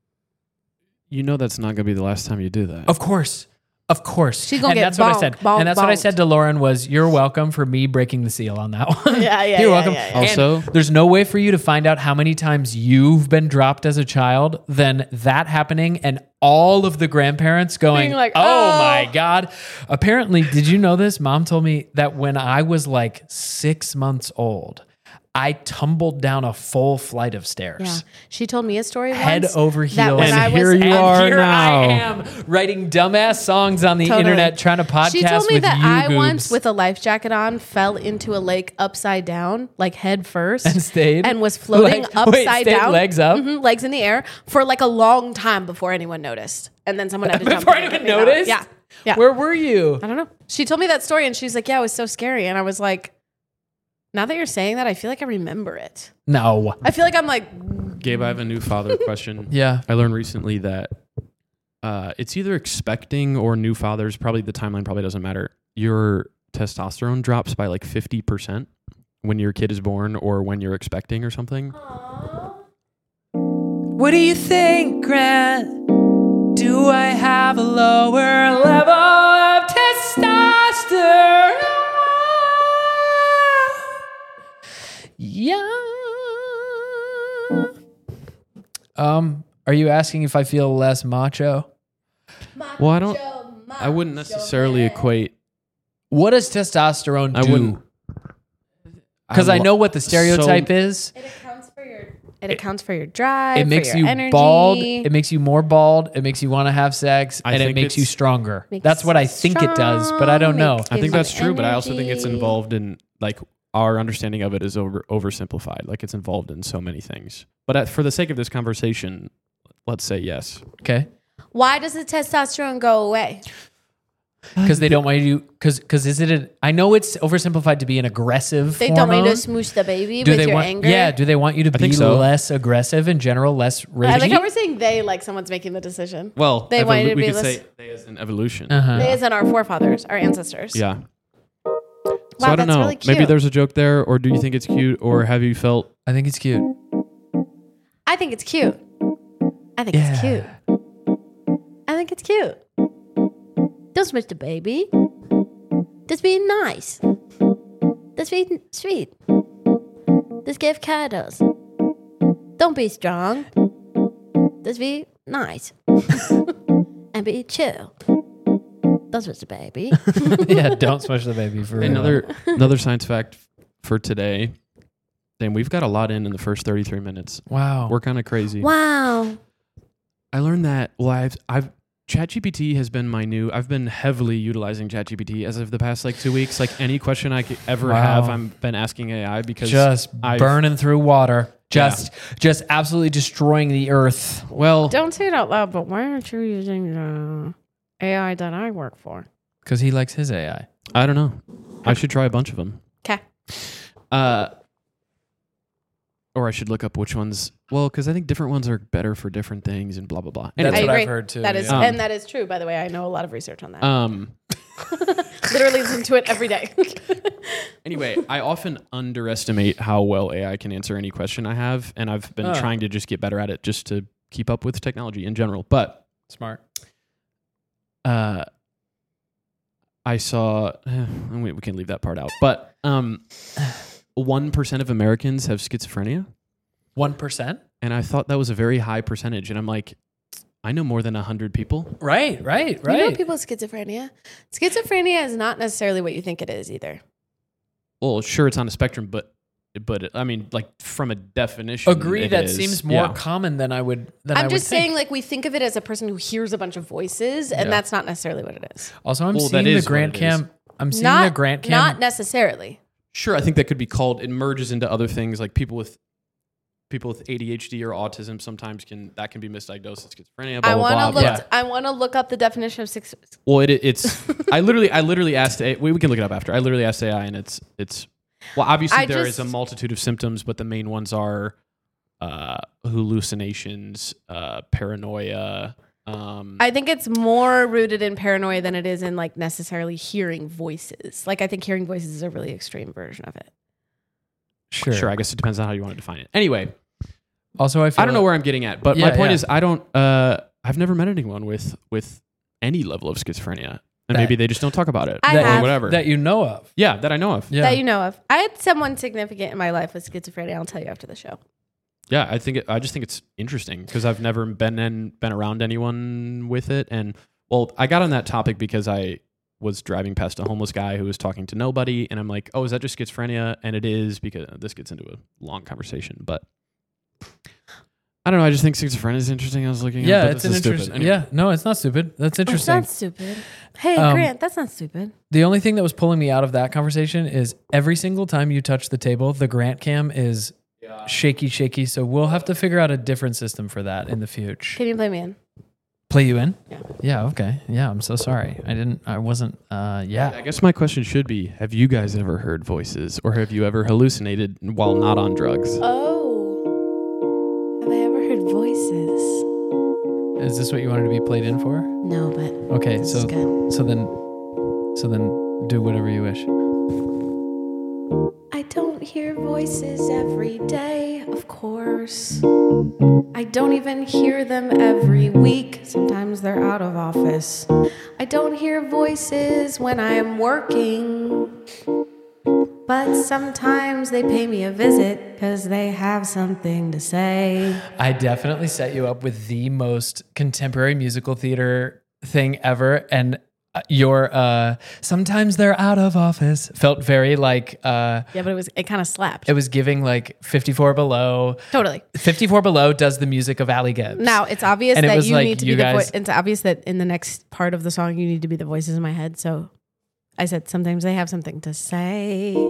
You know that's not going to be the last time you do that. Of course. Of course. She's gonna and get that's what I bonk, said. bonk, and that's what I bonked. said to Lauren was, you're welcome for me breaking the seal on that one. Yeah, yeah, You're yeah, welcome. yeah, yeah. And Also- there's no way for you to find out how many times you've been dropped as a child than that happening and all of the grandparents going, Being like, oh, "Oh." my God. Apparently, did you know this? Mom told me that when I was like six months old, I tumbled down a full flight of stairs. Yeah, she told me a story Head once over that heels. when And I was here you And are here now. I am writing dumbass songs on the Totally. internet trying to podcast She told me with that you I goobs. once, with a life jacket on, fell into a lake upside down, like head first, And stayed? and was floating Like- upside wait, stayed down, legs up? Mhm, legs in the air, for like a long time before anyone noticed, and then someone had to jump Before in and anyone get me out. noticed? Yeah, yeah. Where were you? I don't know. She told me that story, and she's like, "Yeah, it was so scary," and I was like, "Now that you're saying that, I feel like I remember it. No. I feel like I'm like, Gabe, I have a new father question. Yeah. I learned recently that uh, it's either expecting or new fathers, probably the timeline probably doesn't matter. Your testosterone drops by like fifty percent when your kid is born or when you're expecting or something. What do you think, Grant? Do I have a lower level of testosterone? Yeah. Um, are you asking if I feel less macho? Well, I don't, I wouldn't necessarily equate. What does testosterone I do? wouldn't. Because I I'm- know what the stereotype so- is. it accounts for your, it accounts for your drive. It makes for you your energy. bald. It makes you more bald. It makes you want to have sex, I and it think makes you it's- stronger. Makes That's what I think it does, but I don't strong, know. makes- I think gives that's you true, but I also think it's energy. involved in like our understanding of it is over oversimplified. Like it's involved in so many things. But at, for the sake of this conversation, let's say yes. Okay. Why does the testosterone go away? Because they don't want you. Because because is it? A, I know it's oversimplified to be an aggressive. They hormone. don't want you to smoosh the baby Do with they your want? anger. Yeah. Do they want you to I be think so. less aggressive in general, less I ragey? like how we're saying they, like someone's making the decision. Well, They want you to we be could less- say they as an evolution. uh-huh. They isn't our forefathers, our ancestors. Yeah. So Wow, I don't that's know. really cute. Maybe there's a joke there, or do you think it's cute, or have you felt? I think it's cute. I think it's cute. I think it's cute. I think it's cute. Don't smush the baby. Just be nice. Just be sweet. Just give cuddles. Don't be strong. Just be nice. And be chill. Don't smush the baby. Yeah. Don't smush the baby for real. Another another science fact for today. Damn, we've got a lot in in the first thirty-three minutes. Wow. We're kind of crazy. Wow. I learned that. Well, I've I've ChatGPT has been my new. I've been heavily utilizing ChatGPT as of the past like two weeks. Like any question I could ever Wow. have, I've been asking A I because Just I've- burning through water. Just just absolutely destroying the earth. well, Don't say it out loud, but why aren't you using the A I that I work for? Because he likes his A I. I don't know. I should try a bunch of them. Okay. Uh, or I should look up which ones. Well, because I think different ones are better for different things and blah blah blah. That's I what agree. I've heard too. That is, yeah. Um, and that is true. By the way, I know a lot of research on that. Um. Literally listen to it every day. Anyway, I often underestimate how well A I can answer any question I have, and I've been Oh. trying to just get better at it, just to keep up with technology in general. But Smart. uh, I saw. Eh, we we can leave that part out. But um, one percent of Americans have schizophrenia. One percent. And I thought that was a very high percentage. And I'm like, I know more than one hundred people. Right, right, right. You know people with schizophrenia? Schizophrenia is not necessarily what you think it is either. Well, sure, it's on a spectrum, but but I mean, like from a definition. Agree. it That is. seems more Yeah. common than I would. Than I I'm would just think. saying, like, we think of it as a person who hears a bunch of voices, and Yeah. that's not necessarily what it is. Also, I'm Well, that seeing the is what Grant it Cam. I'm seeing not the Grant Cam. Not necessarily. Sure, I think that could be called. It merges into other things, like people with people with A D H D or autism. Sometimes can that can be misdiagnosed as schizophrenia. Blah, I blah, want blah, to look. yeah. I want to look up the definition of six. Well, it, it's. I literally, I literally asked. A, we, we can look it up after. I literally asked A I, and it's it's. Well, obviously I there is just- a multitude of symptoms, but the main ones are uh, hallucinations, uh, paranoia. Um, I think it's more rooted in paranoia than it is in like necessarily hearing voices. Like I think hearing voices is a really extreme version of it. Sure. sure, I guess it depends on how you want to define it. Anyway, Also, I feel I don't know like- where I'm getting at, but Yeah, my point yeah. is, I don't. Uh, I've never met anyone with with any level of schizophrenia, and That- maybe they just don't talk about it I that, or have. whatever. that you know of. yeah, that I know of. Yeah. That you know of. I had someone significant in my life with schizophrenia. I'll tell you after the show. Yeah, I think it, I just think it's interesting because I've never been in, been around anyone with it, and well, I got on that topic because I was driving past a homeless guy who was talking to nobody, and I'm like, oh, is that just schizophrenia? And it is, because this gets into a long conversation, but I don't know. I just think schizophrenia is interesting. I was looking. Yeah, up, but it's this an is stupid. interesting. Anyway. Yeah, no, it's not stupid. That's That's interesting. not stupid. Hey, Um, Grant, that's not stupid. The only thing that was pulling me out of that conversation is every single time you touch the table, the Grant Cam is shaky, shaky. So we'll have to figure out a different system for that in the future. Can you play me in? Play you in? Yeah. Yeah. Okay. Yeah. I'm so sorry. I didn't. I wasn't. Uh. Yeah. I guess my question should be: have you guys ever heard voices, or have you ever hallucinated while not on drugs? Oh. Have I ever heard voices? Is this what you wanted to be played in for? No, but Okay. this So is good. so then so then do whatever you wish. I don't hear voices every day, of course. I don't even hear them every week. Sometimes they're out of office. I don't hear voices when I am working. But sometimes they pay me a visit because they have something to say. I definitely set you up with the most contemporary musical theater thing ever, and uh, your uh, sometimes they're out of office felt very like uh, Yeah, but it was it kind of slapped. it was giving like fifty-four Below. Totally. fifty-four Below does the music of Ali Gibbs. Now it's obvious And it that was you like, need to you be the guys- voice. It's obvious that in the next part of the song you need to be the voices in my head. So I said sometimes they have something to say.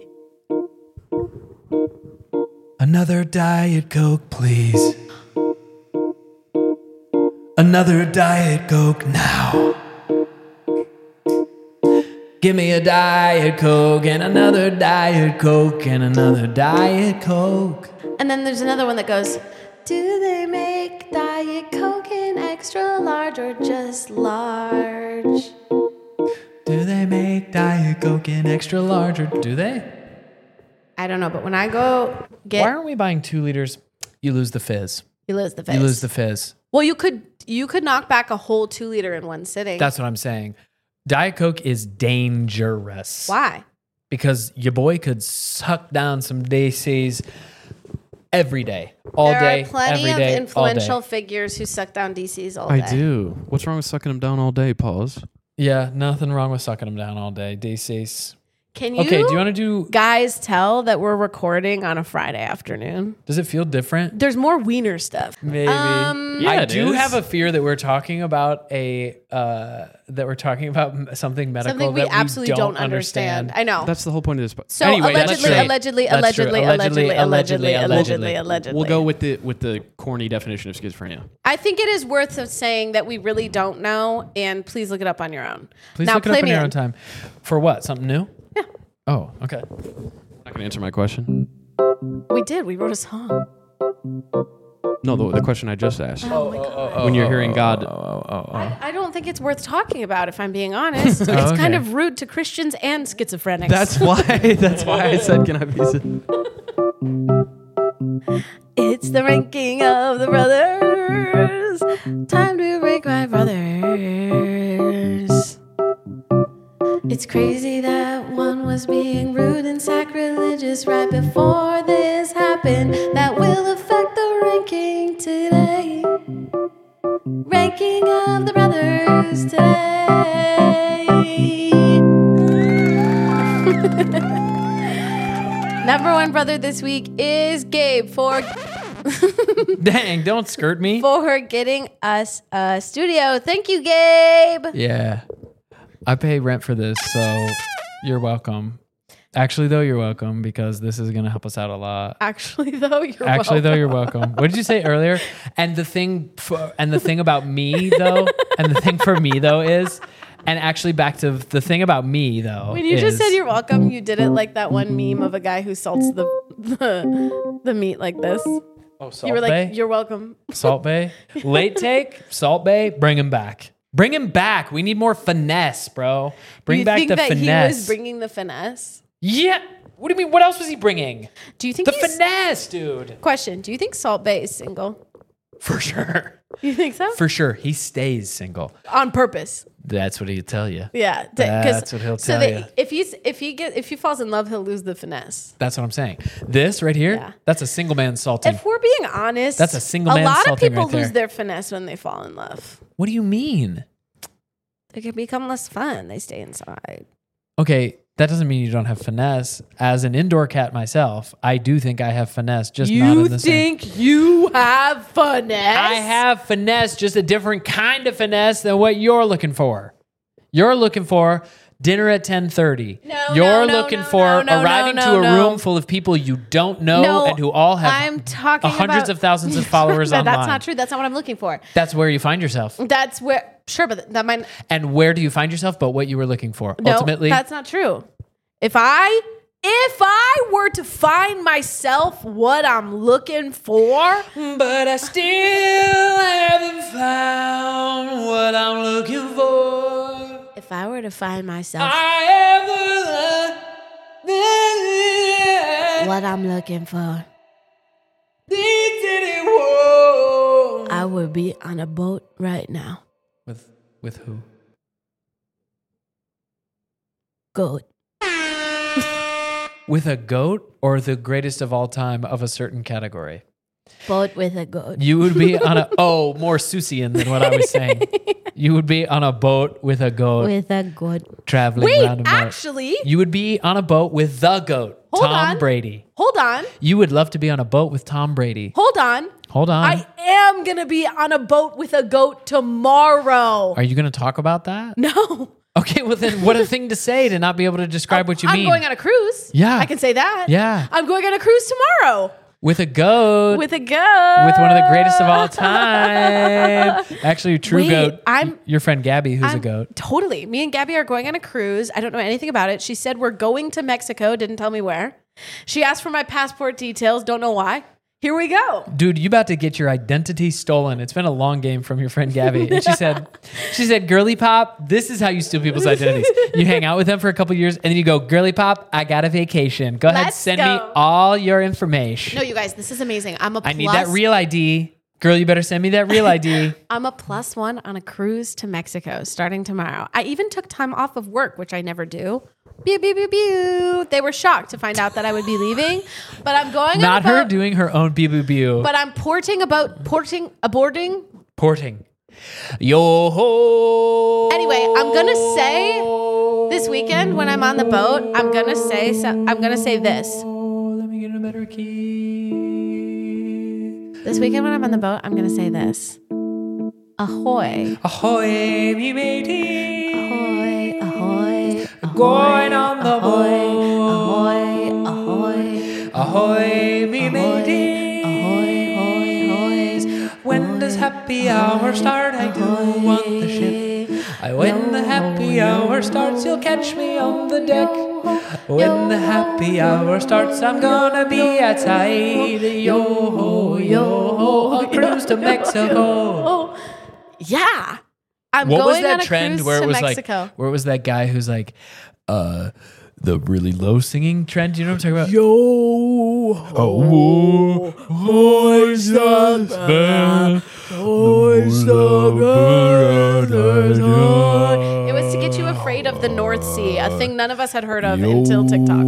Another Diet Coke, please. Another Diet Coke now. Give me a Diet Coke and another Diet Coke and another Diet Coke. And then there's another one that goes, do they make Diet Coke in extra large or just large? Do they make Diet Coke in extra large or Do they? I don't know, but when I go get, Why aren't we buying two liters? You lose the fizz. you lose the face. You lose the fizz. Well, you could you could knock back a whole two liter in one sitting. That's what I'm saying. Diet Coke is dangerous. Why? Because your boy could suck down some D Cs every day, all there day, are plenty every of day, influential all day. figures who suck down D Cs all day. I do. What's wrong with sucking them down all day? Pause. Yeah, nothing wrong with sucking them down all day. D Cs. Can you, Okay, do you want to do... guys tell that we're recording on a Friday afternoon? Does it feel different? There's more wiener stuff. Maybe. Um, Yeah, I it do is. have a fear that we're talking about a... Uh, that we're talking about m- something medical Something we that absolutely we don't, don't understand. I know. That's the whole point of this. But So Anyway, that's allegedly, true. allegedly, That's true. allegedly, Allegedly, allegedly, allegedly, allegedly, allegedly, allegedly. allegedly. we'll go with the with the corny definition of schizophrenia. I think it is worth of saying that we really don't know, and please look it up on your own. Please now, look it play up in me your in. own time. For what? Something new? Yeah. Oh, okay. Not gonna answer my question. We did. We wrote a song. No, the, the question I just asked. Oh, my God. when you're hearing God, Oh, oh, oh. I, I don't think it's worth talking about, if I'm being honest. It's okay. kind of rude to Christians and schizophrenics. that's why. That's why I said, "Can I be?" It's the ranking of the brothers. Time to rank my brothers. It's crazy that one was being rude and sacrilegious right before this happened. That will affect the ranking today. Ranking of the brothers today. Number one brother this week is Gabe for Dang, don't skirt me. for getting us a studio. Thank you, Gabe. Yeah. I pay rent for this, so you're welcome. Actually, though, you're welcome because this is going to help us out a lot. Actually, though, you're Actually, welcome. though, you're welcome. What did you say earlier? And the thing, for, and the thing about me, though, and the thing for me, though, is, and actually back to the thing about me, though. When you is, just said you're welcome, you did it like that one meme of a guy who salts the the, the meat like this. oh, Salt You were like, Bay, "You're welcome." Salt Bay, late take, Salt Bay, bring him back. Bring him back. We need more finesse, bro. Bring you back think the that finesse. he was bringing the finesse? yeah. What do you mean? What else was he bringing? Do you think The he's, finesse, dude. question? Do you think Salt Bay is single? For sure. You think so? For sure. He stays single. On purpose. That's what he'd tell you. Yeah, d- 'cause- That's what he'll so tell that you. if he's if he get if he falls in love, he'll lose the finesse. That's what I'm saying. This right here, Yeah. that's a single man salting. If we're being honest, That's a single A man lot of salting people right there. lose their finesse when they fall in love. What do you mean? It can become less fun. They stay inside. Okay, that doesn't mean you don't have finesse. As an indoor cat myself, I do think I have finesse, just not in the same. you have finesse? I have finesse, just a different kind of finesse than what you're looking for. You're looking for dinner at ten thirty. No, You're no, no, looking no, for no, no, arriving no, to a no. room full of people you don't know No, and who all have I'm talking hundreds about- of thousands of followers But online. That's not true. That's not what I'm looking for. That's where you find yourself. That's where sure, but that might And where do you find yourself? But what you were looking for. no. Ultimately, That's not true. If I if I were to find myself what I'm looking for, but I still haven't found what I'm looking for. if I were to find myself I have what I'm looking for, the I would be on a boat right now. With with who? Goat. With a goat or the greatest of all time of a certain category? Boat with a goat. You would be on a oh more Susian than what I was saying. You would be on a boat with a goat With a goat. traveling Wait, around a boat. actually, You would be on a boat with the goat, Hold Tom on. Brady. hold on. You would love to be on a boat with Tom Brady. Hold on. Hold on. I am going to be on a boat with a goat tomorrow. Are you going to talk about that? No. Okay, well then what a thing to say to not be able to describe what you I'm mean. going on a cruise. Yeah. I can say that. Yeah. I'm going on a cruise tomorrow With a goat. with a goat. with one of the greatest of all time. Actually, a true Wait, goat. I'm- your friend Gabby, who's a I'm- goat. Totally. Me and Gabby are going on a cruise. I don't know anything about it. She said we're going to Mexico. Didn't tell me where. She asked for my passport details. Don't know why. Here we go. Dude, you about to get your identity stolen. It's been a long game from your friend Gabby. And she said, she said, girly pop, this is how you steal people's identities. You hang out with them for a couple years and then you go, girly pop, I got a vacation. Go ahead, Let's send go. me all your information. No, you guys, this is amazing. I'm a plus. I need that real I D. Girl, you better send me that real I D. I'm a plus one on a cruise to Mexico starting tomorrow. I even took time off of work, which I never do. Pew, pew, pew, pew. They were shocked to find out that I would be leaving, but I'm going Not on a her boat, doing her own bee boo boo. but I'm porting about porting aborting. Porting. Yo ho. Anyway, I'm gonna say this weekend when I'm on the boat, I'm gonna say so, I'm gonna say this. Let me get a better key. This weekend when I'm on the boat, I'm gonna say this. Ahoy. Ahoy, me matey. Ahoy, ahoy, ahoy. Going on the boat. Ahoy, ahoy. Ahoy, me Ahoy, matey. ahoy, ahoy, ahoy. When does happy hour start? I do want the ship. I, when the happy hour starts, you'll catch me on the deck. When the happy hour starts, I'm gonna be outside. Yo ho, yo ho, a cruise to Mexico. Yeah. I'm What going was that on a trend cruise where to it was Mexico. like, where it was that guy who's like, uh, the really low singing trend? You know what I'm talking about? Yo, Oh, oh, it's not bad. Oh, it's not It was to get you afraid of the North Sea, a thing none of us had heard of until TikTok.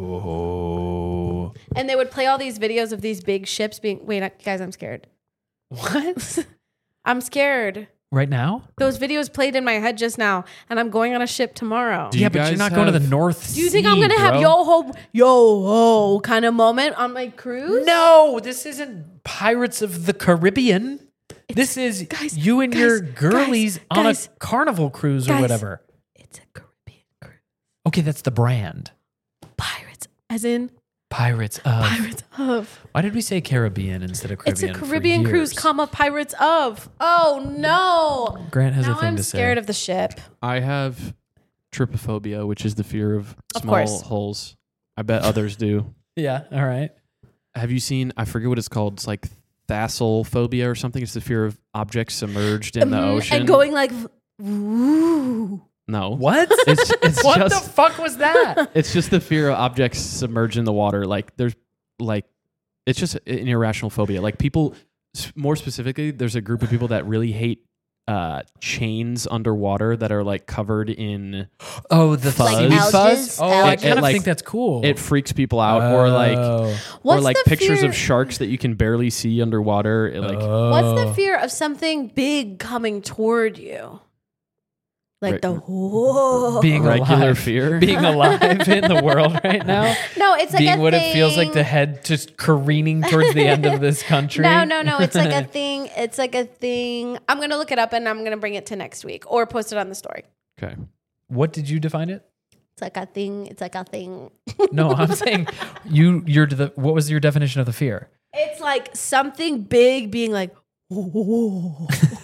And they would play all these videos of these big ships being. Wait, guys, I'm scared. What? I'm scared. Right now? Those videos played in my head just now, and I'm going on a ship tomorrow. Do Yeah, you but you're guys not going to the have- North Sea. Do you think I'm gonna have bro. yo ho yo ho kind of moment on my cruise? No, this isn't Pirates of the Caribbean. This is guys, you and guys, your girlies guys, on guys, a carnival cruise or guys. whatever. It's a Caribbean cruise. Okay, that's the brand. Pirates, as in Pirates of. Pirates of. Why did we say Caribbean instead of Caribbean? It's a for Caribbean cruise, years? comma Pirates of. Oh no! Grant has Now a thing I'm to scared say. of the ship. I have trypophobia, which is the fear of Of small course. holes. I bet others do. Yeah, all right. Have you seen? I forget what it's called. It's like thalassophobia or something. It's the fear of objects submerged in the Mhm, ocean. and going like, ooh. no, What? It's it's what just the fuck was that? it's just the fear of objects submerged in the water. Like there's like it's just an irrational phobia. Like people, s- more specifically, there's a group of people that really hate uh, chains underwater that are like covered in. Oh, the Fuzz. seaweed Like fuzz. algaes? Oh, I Algaes. kind of Like, think that's cool. It freaks people out, or like Oh. What's or like the pictures fear? of sharks that you can barely see underwater. It, like What's Oh. the fear of something big coming toward you? Like Right. the whoa. being regular alive. fear. Being alive in the world right now. No, it's like Being a what thing. it feels like to head just careening towards the end of this country. No, no, no. It's like a thing. It's like a thing. I'm gonna look it up and I'm gonna bring it to next week or post it on the story. okay. What did you define it? It's like a thing. It's like a thing. No, I'm saying you. You're the. What was your definition of the fear? It's like something big being like. Whoa.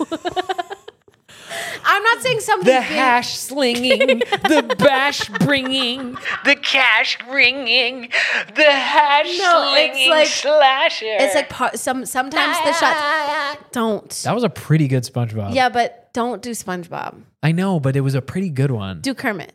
I'm not saying something The big. hash slinging, the bash bringing, the cash ringing, the hash No, it's slinging like- slasher. It's like par- some. Sometimes the shots don't. That was a pretty good SpongeBob. Yeah, but don't do SpongeBob. I know, but it was a pretty good one. Do Kermit.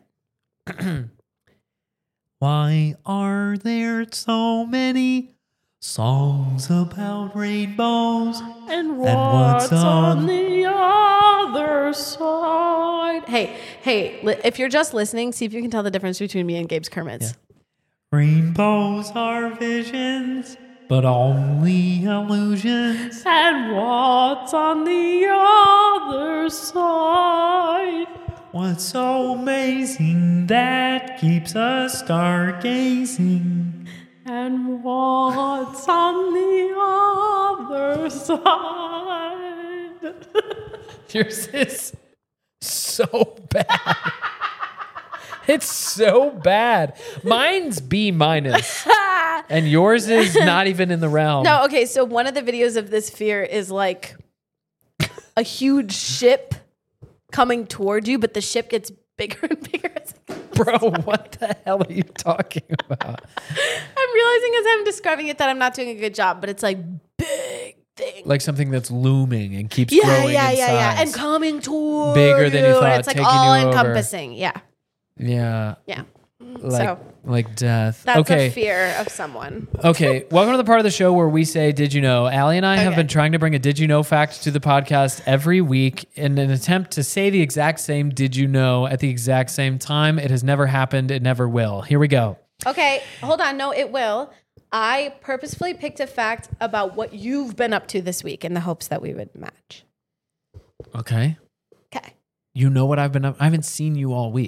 Why are there so many songs about rainbows? And what's on the other side? Hey, hey, li- if you're just listening, see if you can tell the difference between me and Gabe's Kermit's. Rainbows are visions, but only illusions. And what's on the other side? What's so amazing that keeps us stargazing? And what's on the other side? Yours is so bad. It's so bad. Mine's B minus, and yours is not even in the realm. No, okay, so one of the videos of this fear is like a huge ship coming toward you, but the ship gets bigger and bigger. It's like- Bro, what the hell are you talking about? I'm realizing as I'm describing it that I'm not doing a good job, but it's like big thing. Like something that's looming and keeps yeah, growing yeah, in yeah, yeah, size. and coming toward Bigger than you and thought, it's like taking all you over. encompassing. Yeah, Yeah, yeah. like So like death. that's okay. a fear of someone. Okay, welcome to the part of the show where we say, did you know? Allie and I have Okay. been trying to bring a did you know fact to the podcast every week in an attempt to say the exact same did you know at the exact same time. It has never happened. It never will. Here we go. Okay, hold on. No, it will. I purposefully picked a fact about what you've been up to this week in the hopes that we would match. Okay. Okay. You know what I've been up? I haven't seen you all week.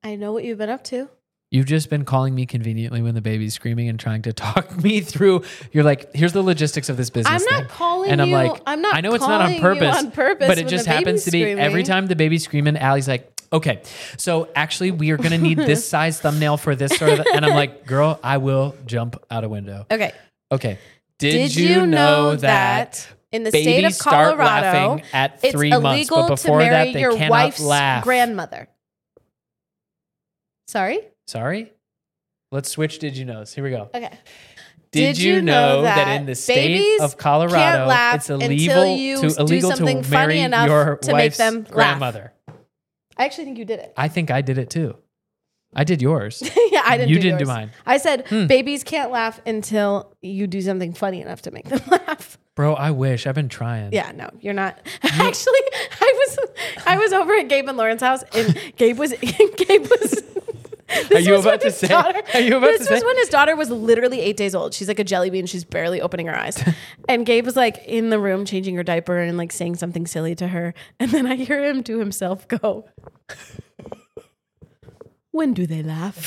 I know what you've been up to. You've just been calling me conveniently when the baby's screaming and trying to talk me through. You're like, here's the logistics of this business I'm not thing. calling and I'm you. like, I'm not I know it's not on calling you purpose, on purpose but it when just the happens baby's to be every screaming. time the baby's screaming, Allie's like, okay, so actually we are going to need this size thumbnail for this sort of, and I'm like, girl, I will jump out a window. Okay. Okay. Did, Did you, you know, know that, that in the babies state of start Colorado, laughing at it's three months, illegal but to before marry that they your cannot wife's laugh? grandmother? Sorry? Sorry? Let's switch did you knows. Here we go. Okay. Did, Did you, you know, know that, that in the state babies of can't Colorado, laugh it's until illegal you to do illegal to something funny marry enough your to make wife's them laugh? grandmother? I actually think you did it. I think I did it too. I did yours. Yeah, I didn't You do didn't do yours. mine. I said Hmm. babies can't laugh until you do something funny enough to make them laugh. Bro, I wish. I've been trying. Yeah, no, you're not. Actually, I was I was over at Gabe and Lauren's house, and Gabe was Gabe was. Are you was about when to his say? daughter- Are you about this to was say? when his daughter was literally eight days old. She's like a jelly bean. She's barely opening her eyes. And Gabe was like in the room changing her diaper and like saying something silly to her. And then I hear him to himself go, "When do they laugh?"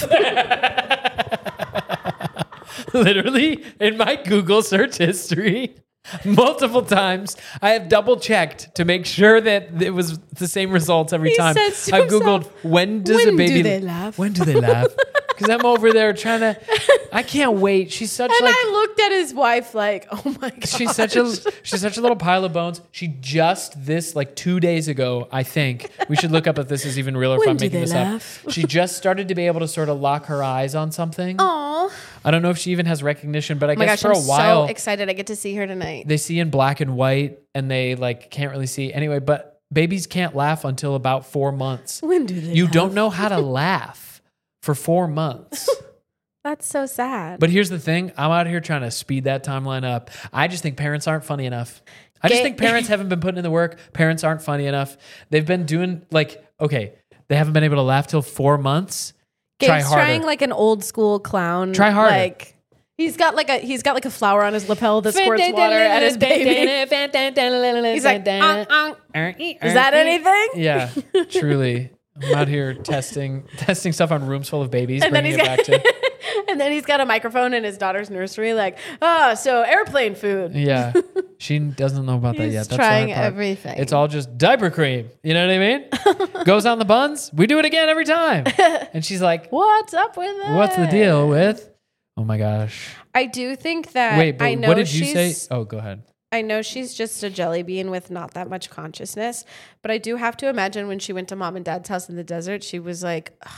Literally in my Google search history, multiple times, I have double checked to make sure that it was the same results every He time. says to I've Googled, himself, when does "When a baby do they laugh?" When do they laugh? Because I'm over there trying to, I can't wait. She's such And like, I looked at his wife like, "Oh my god." she's such a, she's such a little pile of bones. She just this like two days ago, I think, we should look up if this is even real or if When I'm do making they this laugh? up. She just started to be able to sort of lock her eyes on something. Aw. I don't know if she even has recognition, but I Oh my guess gosh, for I'm a while so excited I get to see her tonight. they see in black and white and they like can't really see anyway. But babies can't laugh until about four months. When do they You laugh? don't know how to laugh for four months. That's so sad. But here's the thing: I'm out here trying to speed that timeline up. I just think parents aren't funny enough. I just Ga- think parents haven't been putting in the work. Parents aren't funny enough. They've been doing like okay, they haven't been able to laugh till four months. Try Gabe's harder. trying like an old school clown. Try harder. Like he's got like a he's got like a flower on his lapel that squirts water at his baby. He's like, "Unk, unk." Is that anything? Yeah, truly. I'm out here testing testing stuff on rooms full of babies, And then bringing he's it back got to and then he's got a microphone in his daughter's nursery, like, oh, so airplane food. yeah. She doesn't know about that He's yet. That's trying the hard part. everything. It's all just diaper cream. You know what I mean? Goes on the buns. We do it again every time. And she's like, What's up with that? "What's the deal with?" Oh my gosh. I do think that Wait, but I know what did you say? she's- Oh, go ahead. I know she's just a jelly bean with not that much consciousness, but I do have to imagine when she went to mom and dad's house in the desert, she was like, "Ugh,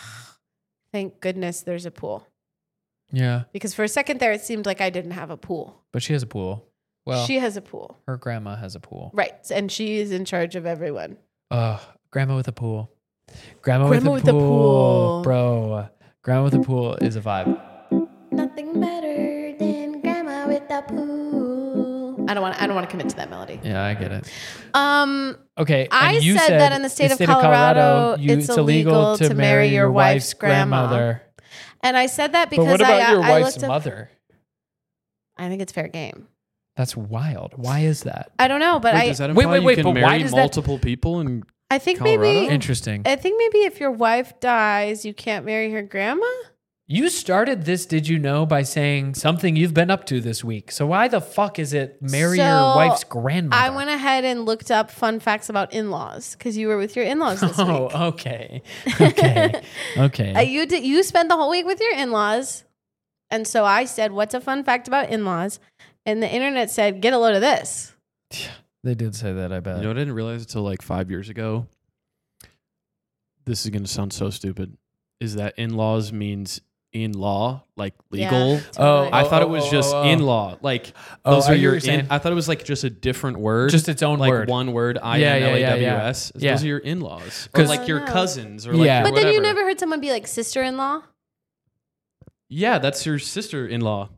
thank goodness there's a pool." Yeah, Because for a second there, it seemed like I didn't have a pool. but she has a pool. Well, She has a pool. her grandma has a pool. Right. And she is in charge of everyone. Oh, grandma with a pool. Grandma, Grandma with, with a, a pool. pool. Bro. Grandma with a pool is a vibe. Nothing better than grandma with a pool. I don't want I don't want to commit to that melody. Yeah, I get it. Um Okay. I and you said that in the state of Colorado, you, it's illegal to marry your wife's grandma. grandmother. and I said that because But what about I, your I wife's looked up, mother? I think it's fair game. That's wild. Why is that? I don't know, but Wait, I does that Wait, imply wait, wait, you but can why marry does that- multiple people and I think Colorado? maybe Interesting. I think maybe if your wife dies, you can't marry her grandma? You started this, did you know, by saying something you've been up to this week. So why the fuck is it marry your So, wife's grandmother? I went ahead and looked up fun facts about in-laws because you were with your in-laws this week. Oh, okay. Okay. Okay. Uh, you did. You spent the whole week with your in-laws, and so I said, "What's a fun fact about in-laws?" And the internet said, "Get a load of this." They did say that, I bet. You know, I didn't realize until like five years ago. This is going to sound so stupid. Is that in-laws means in law, like legal? Yeah, totally. I Oh, thought oh, it was oh, just oh, oh. in law. Like Oh, those I are hear your. what you're saying. In, I thought it was like just a different word, Just its own like word. one word. I Yeah, N yeah, L A yeah, W yeah. S. Yeah. Those are your in-laws, or 'Cause- like your Oh, no. cousins, or Yeah. like your But then you whatever. never heard someone be like sister-in-law. Yeah, that's your sister-in-law.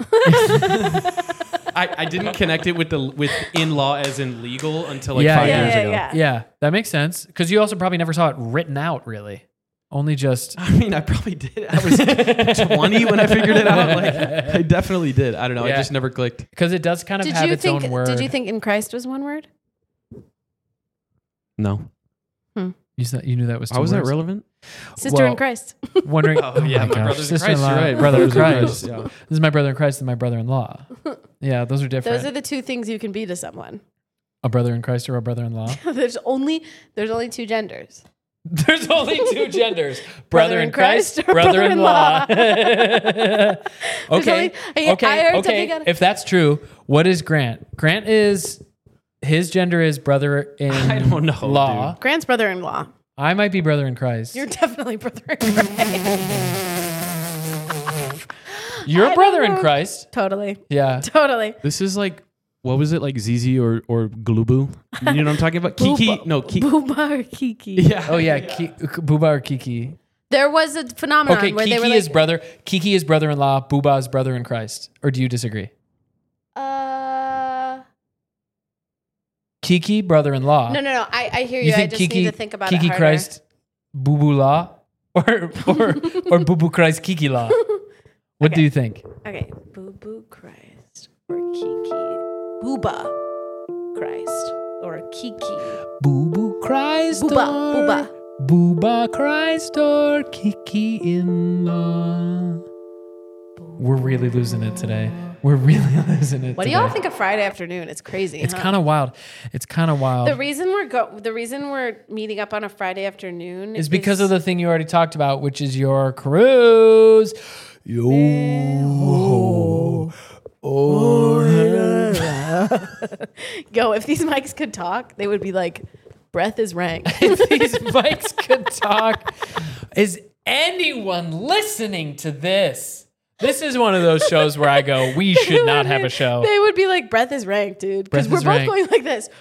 I, I didn't connect it with the with in-law as in legal until like Yeah, five yeah, years yeah, ago. yeah. Yeah, that makes sense. Because you also probably never saw it written out, really. Only just. I mean, I probably did. I was twenty when I figured it out. Like, I definitely did. I don't know. Yeah. I just never clicked. Because it does kind of Did have you its think? own word. Did you think in Christ was one word? No. You, thought, you knew that was two How was words? that relevant? Sister Well, in Christ. Wondering. Oh, yeah, my my gosh, brothers in Christ, sister-in-law, you're right. brother in Brothers in Christ. Christ, yeah. This is my brother in Christ and my brother-in-law. Yeah, those are different. Those are the two things you can be to someone. A brother in Christ or a brother-in-law. there's only there's only two genders. There's only two genders: brother, Brother in in Christ, Christ or brother-in-law. brother-in-law. okay, only- I- okay, I heard okay. something on- If that's true, what is Grant? Grant is his gender is brother in I don't know, law. dude. Grant's brother-in-law. I might be brother in Christ. You're definitely brother-in-law. You're a I brother don't in know. Christ. Totally. Yeah. Totally. This is like, what was it, like Z Z or or Glubu? You know what I'm talking about? Kiki? Booba- No, Kiki. Booba or Kiki. Yeah. Oh yeah, Ki- Booba or Kiki. There was a phenomenon Okay, where Kiki they were like, is brother. Kiki is brother-in-law. Booba is brother in Christ. Or do you disagree? uh, Kiki, brother-in-law. no, no, no. I, I hear you. You I think just Kiki, need to think about Kiki it harder. Christ, Boo Boo Law, or or or Boo Boo Christ, Kiki Law? What do Okay. you think? Okay, Boo Boo Christ or Kiki. Booba Christ or Kiki. Boo Boo Christ, Booba, or Booba. Booba Christ, or Kiki in Law. We're really losing it today. We're really losing it. What do today. y'all think of Friday afternoon? It's crazy. It's huh? kind of wild. It's kind of wild. the reason we're go the reason we're meeting up on a Friday afternoon is because of the thing you already talked about, which is your cruise. Yo. Oh, Yo, if these mics could talk, they would be like, breath is rank. if these mics could talk. Is anyone listening to this? This is one of those shows where I go, we should not have a show. They would be like, breath is rank, dude. Because Breath we're is both rank. going like this.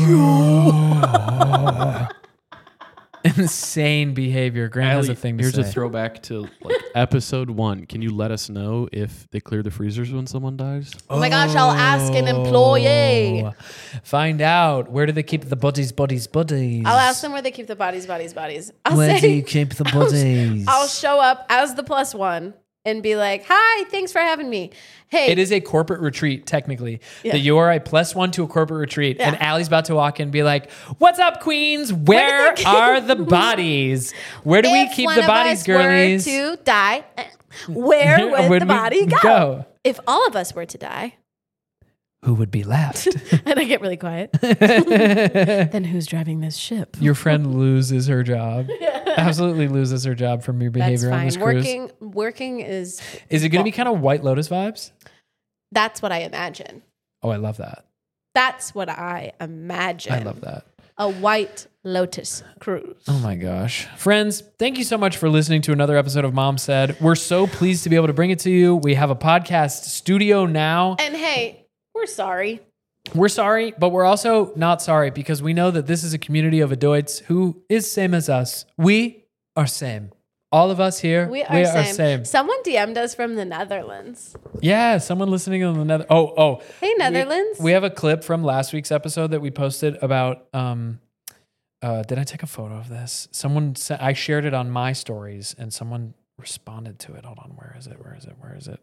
Insane behavior. Grant has Allie, a thing to here's say. a throwback to like episode one. Can you let us know if they clear the freezers when someone dies? Oh my gosh, I'll ask an employee. Oh. Find out, where do they keep the bodies, bodies, bodies? I'll ask them where they keep the bodies, bodies, bodies. I'll Where say, do you keep the bodies? I'll show up as the plus one and be like, hi, thanks for having me. Hey, It is a corporate retreat, technically. Yeah. That you are a plus one to a corporate retreat. Yeah. And Allie's about to walk in and be like, what's up, queens? Where, did they- are the bodies? Where do we if keep one the of bodies, us girlies? were to die, where would Where the do we body go? go? If all of us were to die, Who would be left? and I get really quiet, then who's driving this ship? Your friend loses her job. Absolutely loses her job from your That's behavior on fine. this cruise. Working, working is Is it going to be kind of White Lotus vibes? that's what I imagine. Oh, I love that. That's what I imagine. I love that. A White Lotus cruise. Oh my gosh. Friends, thank you so much for listening to another episode of Mom Said. We're so pleased to be able to bring it to you. We have a podcast studio now. And hey, we're sorry. We're sorry, but we're also not sorry because we know that this is a community of adults who is same as us. We are same. All of us here, We are, same. same. Someone D M'd us from the Netherlands. Yeah, someone listening in the Nether. Oh, oh. Hey, We- Netherlands. We, have a clip from last week's episode that we posted about. Um, uh, did I take a photo of this? Someone said I shared it on my stories, and someone responded to it. Hold on, where is it? Where is it? Where is it?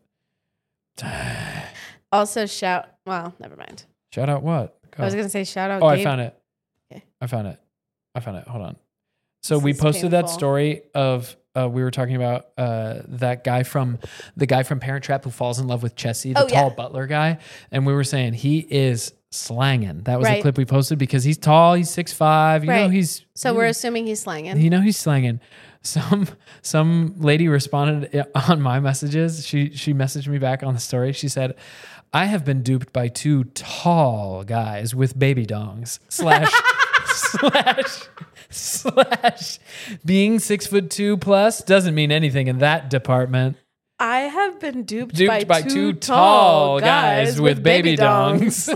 Also, shout. Well, never mind. Shout out what? Go. I was gonna say shout out. Oh, I Gabe. found it. Okay. I found it. I found it. Hold on. So This we is posted that painful. story of uh, we were talking about uh, that guy from the guy from Parent Trap who falls in love with Chessie, the Oh, yeah. tall butler guy, and we were saying he is slanging. That was the Right. clip we posted because he's tall, he's six five. You know Right. he's So you we're know, assuming he's slanging. you know he's slanging. Some some lady responded on my messages. She she messaged me back on the story. She said, "I have been duped by two tall guys with baby dongs." Slash slash slash being six foot two plus doesn't mean anything in that department. I have been duped, Duped by, by, two, two tall guys, guys with baby dongs.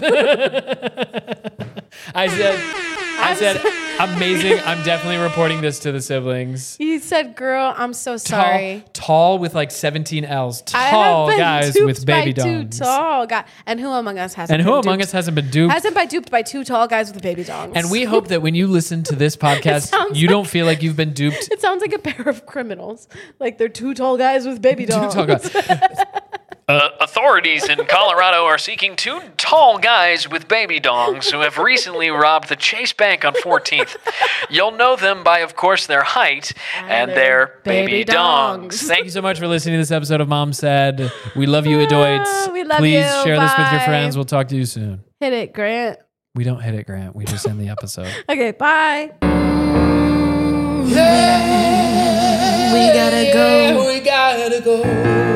I said, I said, amazing. I'm definitely reporting this to the siblings. You said, "Girl, I'm so Tall, sorry." tall with like seventeen L's. I have Tall been guys duped with baby by two dongs. tall guys. And who among us hasn't? And who been among duped? us hasn't been duped? hasn't been duped by two tall guys with baby dongs? And we hope that when you listen to this podcast, sounds you like- don't feel like you've been duped. It sounds like a pair of criminals. Like they're two tall guys with baby Two dongs. tall guys. Uh, authorities in Colorado are seeking two tall guys with baby dongs who have recently robbed the Chase Bank on fourteenth. You'll know them by, of course, their height and, and their baby, baby dongs. dongs. Thank you so much for listening to this episode of Mom Said. We love you, Adoids. We love Please you. share Bye. this with your friends. We'll talk to you soon. Hit it, Grant. We don't hit it, Grant. We just end the episode. Okay, bye. Yeah, we gotta go. We gotta go.